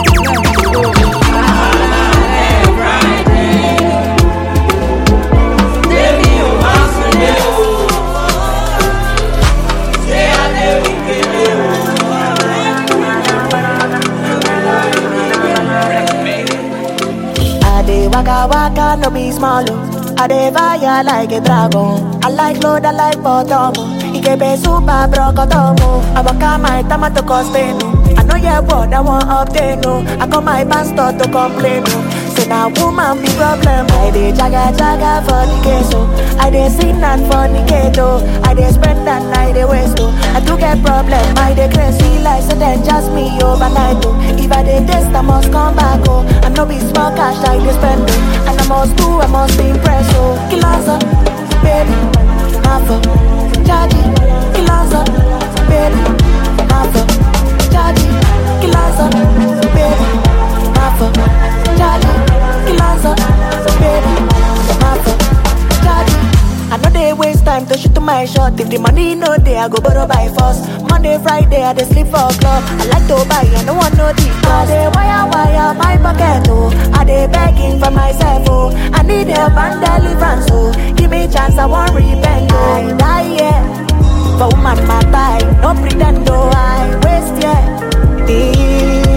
Waka waka no be small oh. I dey fire like a dragon. I like load, I like bottom. Ikebe super brocotomo. I waka my tomato cospeno. I know your word I want obtain no. I call my pastor to complain no. Say now woman be problem. I dey jaga jaga for the queso. I dey sin and fornicato. I dey spend and I dey waste oh. I do get problem. I dey crazy like so then just me overnight oh. If I dey taste I must come back oh. I know be small cash I dey spend oh. And I must do I must impress oh. Kilanza, baby, Mafo, Jaji, Kilanza, baby, Mafo, Jaji, Kilanza, baby, Mafo, Jaji, Kilanza, baby, Mafo, Jaji. I know they waste time to shoot to my shot. If the money no there, I go borrow by force. Monday, Friday, I dey sleep for club. I like to buy, I no want no deep. I dey wire wire my pocket oh. I dey begging for myself oh. I need help and deliverance oh. Give me chance, I won't repent oh. I die yeah, for woman my tie. No pretend oh, I waste yeah. Eh.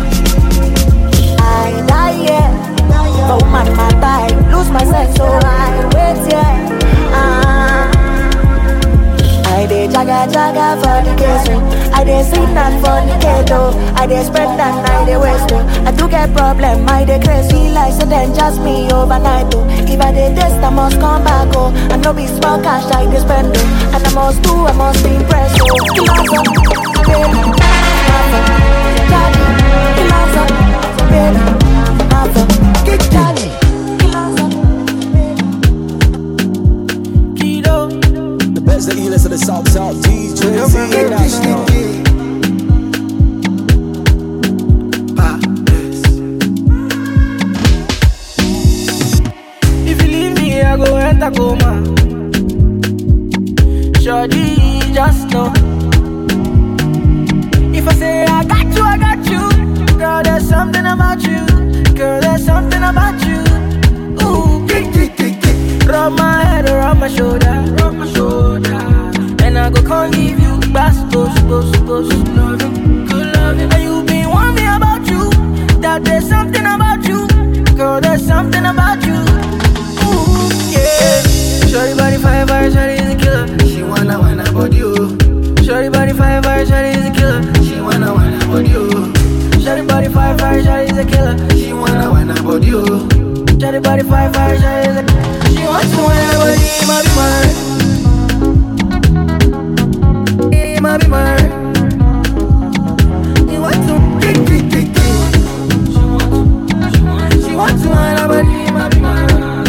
I die yeah, for woman my tie. Lose myself so I wait yeah. Ah. I dey jaga jaga for the queso. I dey sin and fornicato. I I dey spend and I dey waste oh. I do get problem, I dey crazy like so then just me overnight oh. If I dey test, I must come back oh. I no be small cash I dey spend oh. And I must do, I must impress oh. Kilaza, baby, Martha, Daddy, Kilaza, baby, Martha, Kick Daddy, Kilaza, Kido. The best that you listen to South South D J Z National. If you leave me, I go enter coma. Shorty, just know. If I say I got you, I got you. Girl, there's something about you. Girl, there's something about you. Ooh, kick, kick, kick, kick. Rub my head around my shoulder, rub my shoulder. And I go can't leave you. Bass, goes, goes, goes. Loving, good loving. And you been warning me about you. That there's something about you. Girl, there's something about you. Ooh, yeah. Shorty body fire, fire, shorty is a killer. She wanna wanna body you. Shorty body fire, fire, shorty is a killer. She wanna wanna body you. Shorty body fire, fire, shorty is a killer. She wanna wanna body you. Shorty body fire, fire, shorty is a killer. She wants to wanna body, my be mine. My be mine. You want to kick, kick, kick, kick. She wants, she wants, she wants to wanna body, my be mine.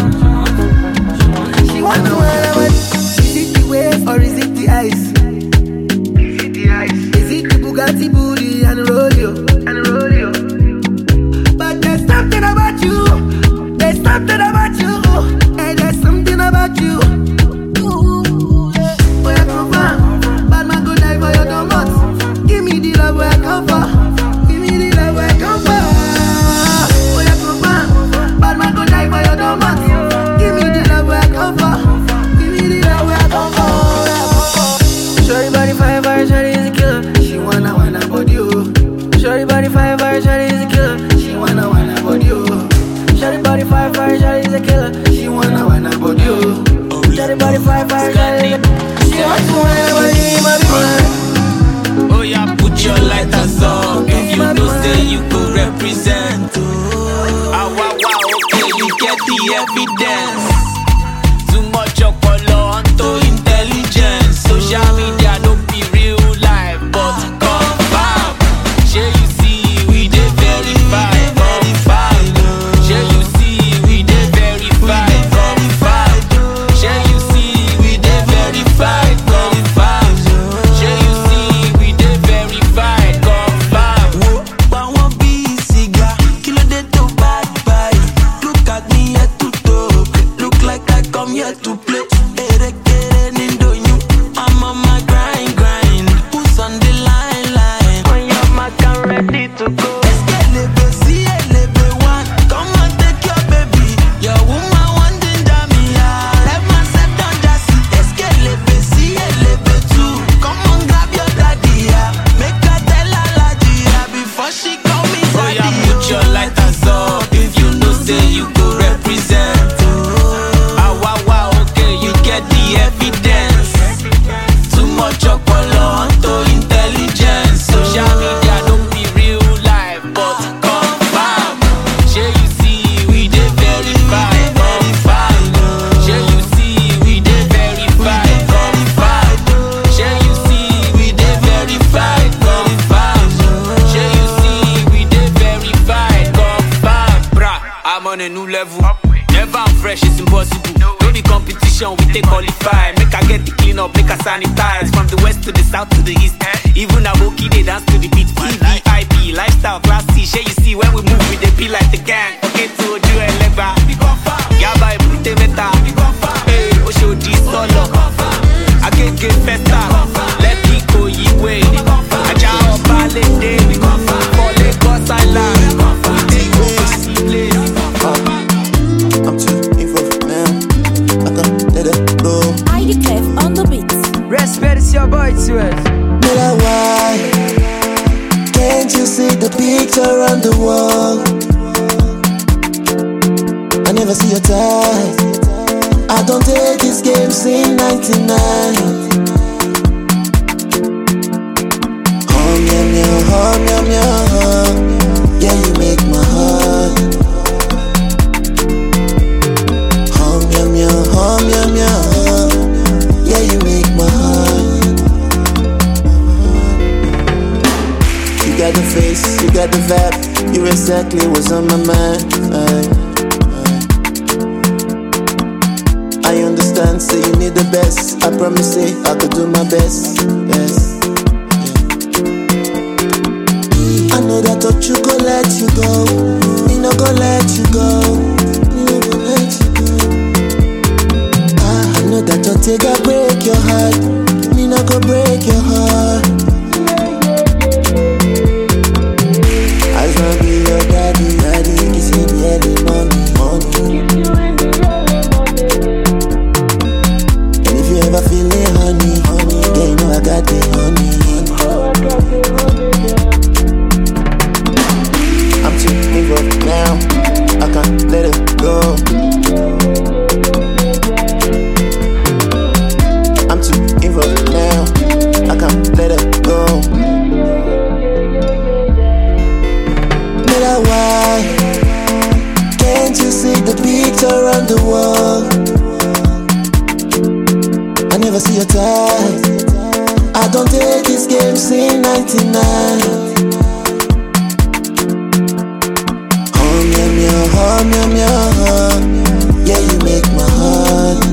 She wants to wanna body. Is it the wave or is it the ice? Is it the ice? Is it the Bugatti booty and rodeo and rodeo? But there's something about you. There's something about you. And there's something about you. Ooh, yeah. Where I come from, bad man go die for your donuts. Give me the love where I come from. Give me the love where I come from. Where I come from, bad man go die for your donuts. Give me the love where I come from. Give me the love where I come from. Shorty body fire, fire, shorty is a killer. She wanna wanna body you. Shorty body fire, fire, shorty is a killer. She wanna wanna body you. Shorty body fire, fire, shorty is a killer. She wanna wanna body you. Shorty body fire, fire, shorty is a killer. She wants to wanna body my mine. Oh yeah, put your lighters up. If you know say you could represent. Ah wow wow, okay, you get the evidence. Too much opolo onto intelligence. Social media don't be real life, but confirm. Shey you see we dey verify, confirm. Shey you see we dey verify, confirm. Shey you see we dey verify, confirm. Shey you see we dey verify, confirm. But one be cigar, kilo dey to bad bye. Look at me head to toe, look like I come here to play. I'm on my grind, grind. Who's on the line, line? On your mark, I'm ready to go. Let's get lebe, see a lebe one. Come and take your baby. Your woman want ginger me, yeah. Let myself down, just see. Let's get lebe, see a lebe two. Come on, grab your daddy, yeah. Make her tell her lady, yeah. Before she call me daddy. Oh yeah, put your lighters up. If you know say you go represent. Ah wow wow, okay, you get the evidence. Too much opolo onto intelligence. Social media don't be real life, but confirm. Shey you see we dey verify, confirm. Shey you see we dey verify, confirm. Shey you see we dey verify, confirm. Shey you see we dey verify, confirm. Bruh, I'm on a new level. Never I'm fresh, it's impossible. No be competition, we take qualify. Make I get the clean up, make I sanitize. From the west to the south to the east. Even Aboki, they dance to the beat. V V I P, lifestyle, class C. Shey you see when we move, we dey be like the gang. Okay, to Oju Elegba. Yaba Ebute Meta. Hey, Oshodi Solo. I get get festa. Let me go ye way. Aja Oba Lede. For Lagos Island. We take over the place. I'm too info man. I can't let it go. I declare on the beat. Respect is your boy, Sweat. Miller, why can't you see the picture on the wall? I never see your type. I don't take this game since ninety-nine. Hum, yum, yum, hum, yum, yum. face, you got the vibe. You're exactly what's on my mind. Aye, aye. I understand, say you need the best. I promise, say I could do my best. Yes. I know that thought you go let you go. Me no go let you go. Me no go let you go. Ah, I know that thought take a break your heart. Me no go break your heart. I wanna be your daddy, daddy. Kiss you in the early morning, morning. And if you ever feeling honey, honey, yeah, you know I got the honey. I'm too involved now, I can't let it go. I'm too involved now, I can't let it go. Matter why, can't you see the picture on the wall? I never see your type. I don't take this game since ninety-nine. Hum, yum, yum, yeah, you make my heart.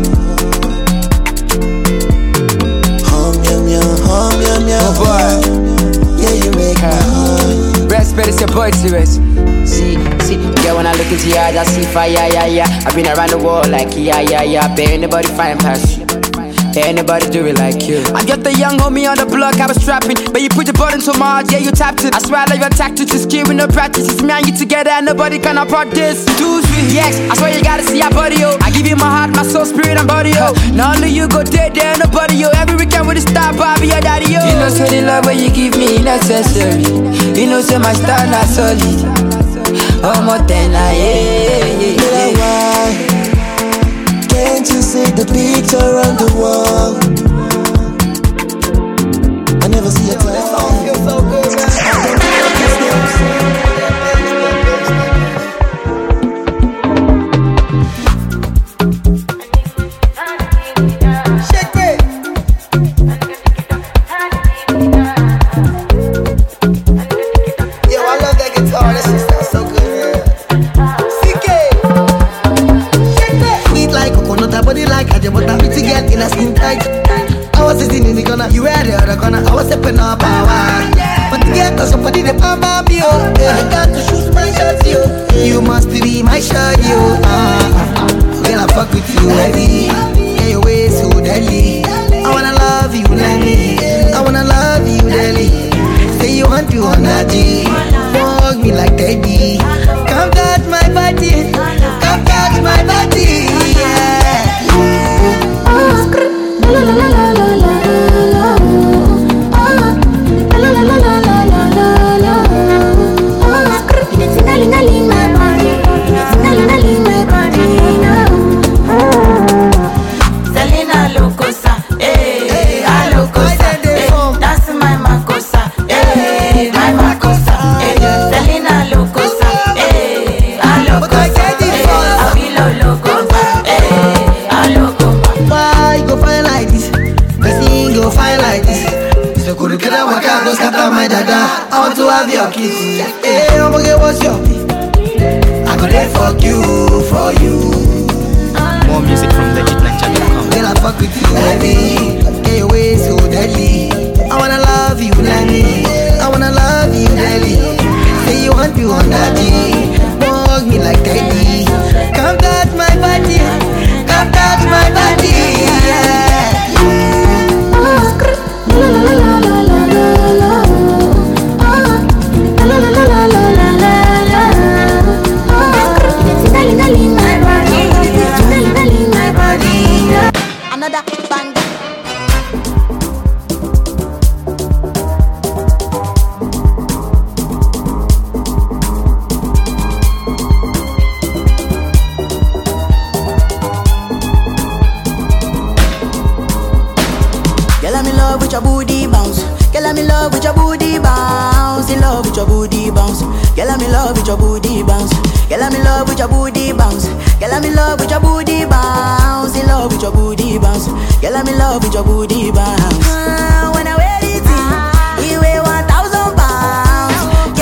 Hum, yum, yum, hum, yum, yum, oh, yeah, you make my heart. Respect, it's your boy, serious. See, see, yeah, when I look into your eyes, I see fire, yeah, yeah. I've been around the world like, yeah, yeah, yeah. Bet anybody find past you. Anybody do it like you? I'm just a young homie on the block, I was trapping. But you put your button to my heart, yeah, you tapped it. I swear I love your tactics, it's skill with no practice. It's me and you together and nobody can apart this. Too sweet, yes, I swear you gotta see our body, yo. I give you my heart, my soul, spirit and body, yo. Not only you go dead, there nobody, yo. Every weekend with the star, Bobby, your daddy, yo. You know, so the love when you give me necessary. You know, say my star not solid. Oh, more than I, yeah, yeah, yeah, yeah. Can't you see the picture on the wall? I never see a time. This song feels so good, man. Shake it. Yo, I love that guitar. That shit sounds so good, man. C K. Like coconut, her body like Haja butter. Pretty girl in a skin tight. I was sitting in the corner, you were the other corner. I was stepping up power. But the girl cause somebody they palm up you. I got to shoot my shot you. You must be my shot you. Uh, girl I fuck with you heavy. Yeah, your way so deadly. I wanna love you, Lenny. I wanna love you, Lenny. Say you want to on that G. Fuck me like Teddy. Come touch my body. Come touch my body. Selena Locosa, eh, a Locosa, eh, that's my Macosa, eh, my Macosa, eh, Selena Locosa, eh, a Locosa, eh, a Vilo Locosa, eh, a Locosa. Why go find like this? This thing go find like this. So could you get a waka, go scatter my dada. I want to have your kiss. Hey, I'm gonna get what's your pee? I go there fuck you, for you. More music from legit ninja dot com. Girl, I fuck with you, baby. Get your way so deadly. I wanna love you, Lenny. I wanna love you, Lenny. Say you want to on that G. Hug me like Teddy. Come touch my body. Come touch my body. Yeah. Another bang. Girl, I'm in love with your booty bounce. Girl, I'm in love with your booty bounce. In love with your booty bounce. Girl, I'm in love with your booty bounce. Girl, I'm in love with your booty bounce. Girl, I'm in love with your booty bounce. In love with your booty bounce. Girl, I'm in love with your booty bounce. Uh, when I wear it, you weigh one thousand pounds.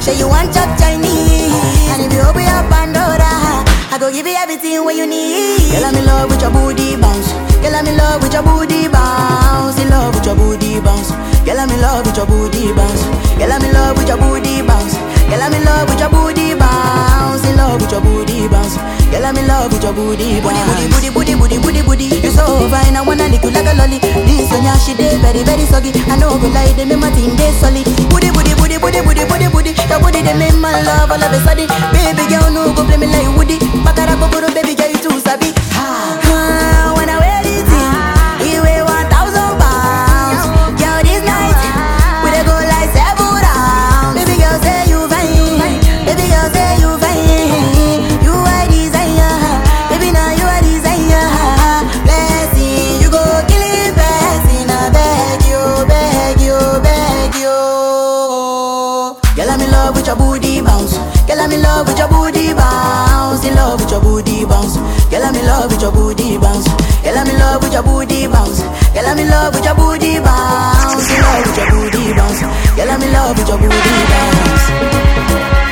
Say you want chop Chinese, and if you open your Pandora, I go give you everything what you need. Girl, I'm in love with your booty bounce. Girl, I'm in love with your booty bounce. In love with your booty bounce. Girl, I'm in love with your booty bounce. Girl, I'm in love with your booty bounce. Girl, I'm in love with your booty bounce. In love with your booty bounce. Girl, I'm in love with your booty bounce. Booty, booty, booty, booty, booty, booty. You so fine, I wanna lick you like a lolly. This one, yeah, she dey very, very soggy. I know go lie, they make my team dey solid. Booty, booty, booty, booty, booty, booty, booty. Your booty they make my love all of a sudden. Baby girl, no go play me like Woody. Bakara go go, baby girl, you too sabi. Ah, when I wear this thing, you weigh one thousand pounds. Girl, this night we dey go like seven rounds. Baby girl, say you fine. Baby girl, say you fine. You are desire. Baby, now you are desire. Blessing, you go kill it, blessing. I beg you, beg you, beg you. Girl, I'm in love with your booty bounce. Girl, I'm in love with your booty bounce. In love with your booty bounce. Girl, I'm in love with your booty bounce. Girl, I'm in love with your booty bounce. Girl, I'm in love with your booty bounce. In love with your booty bounce. Girl, I'm in love with your booty bounce.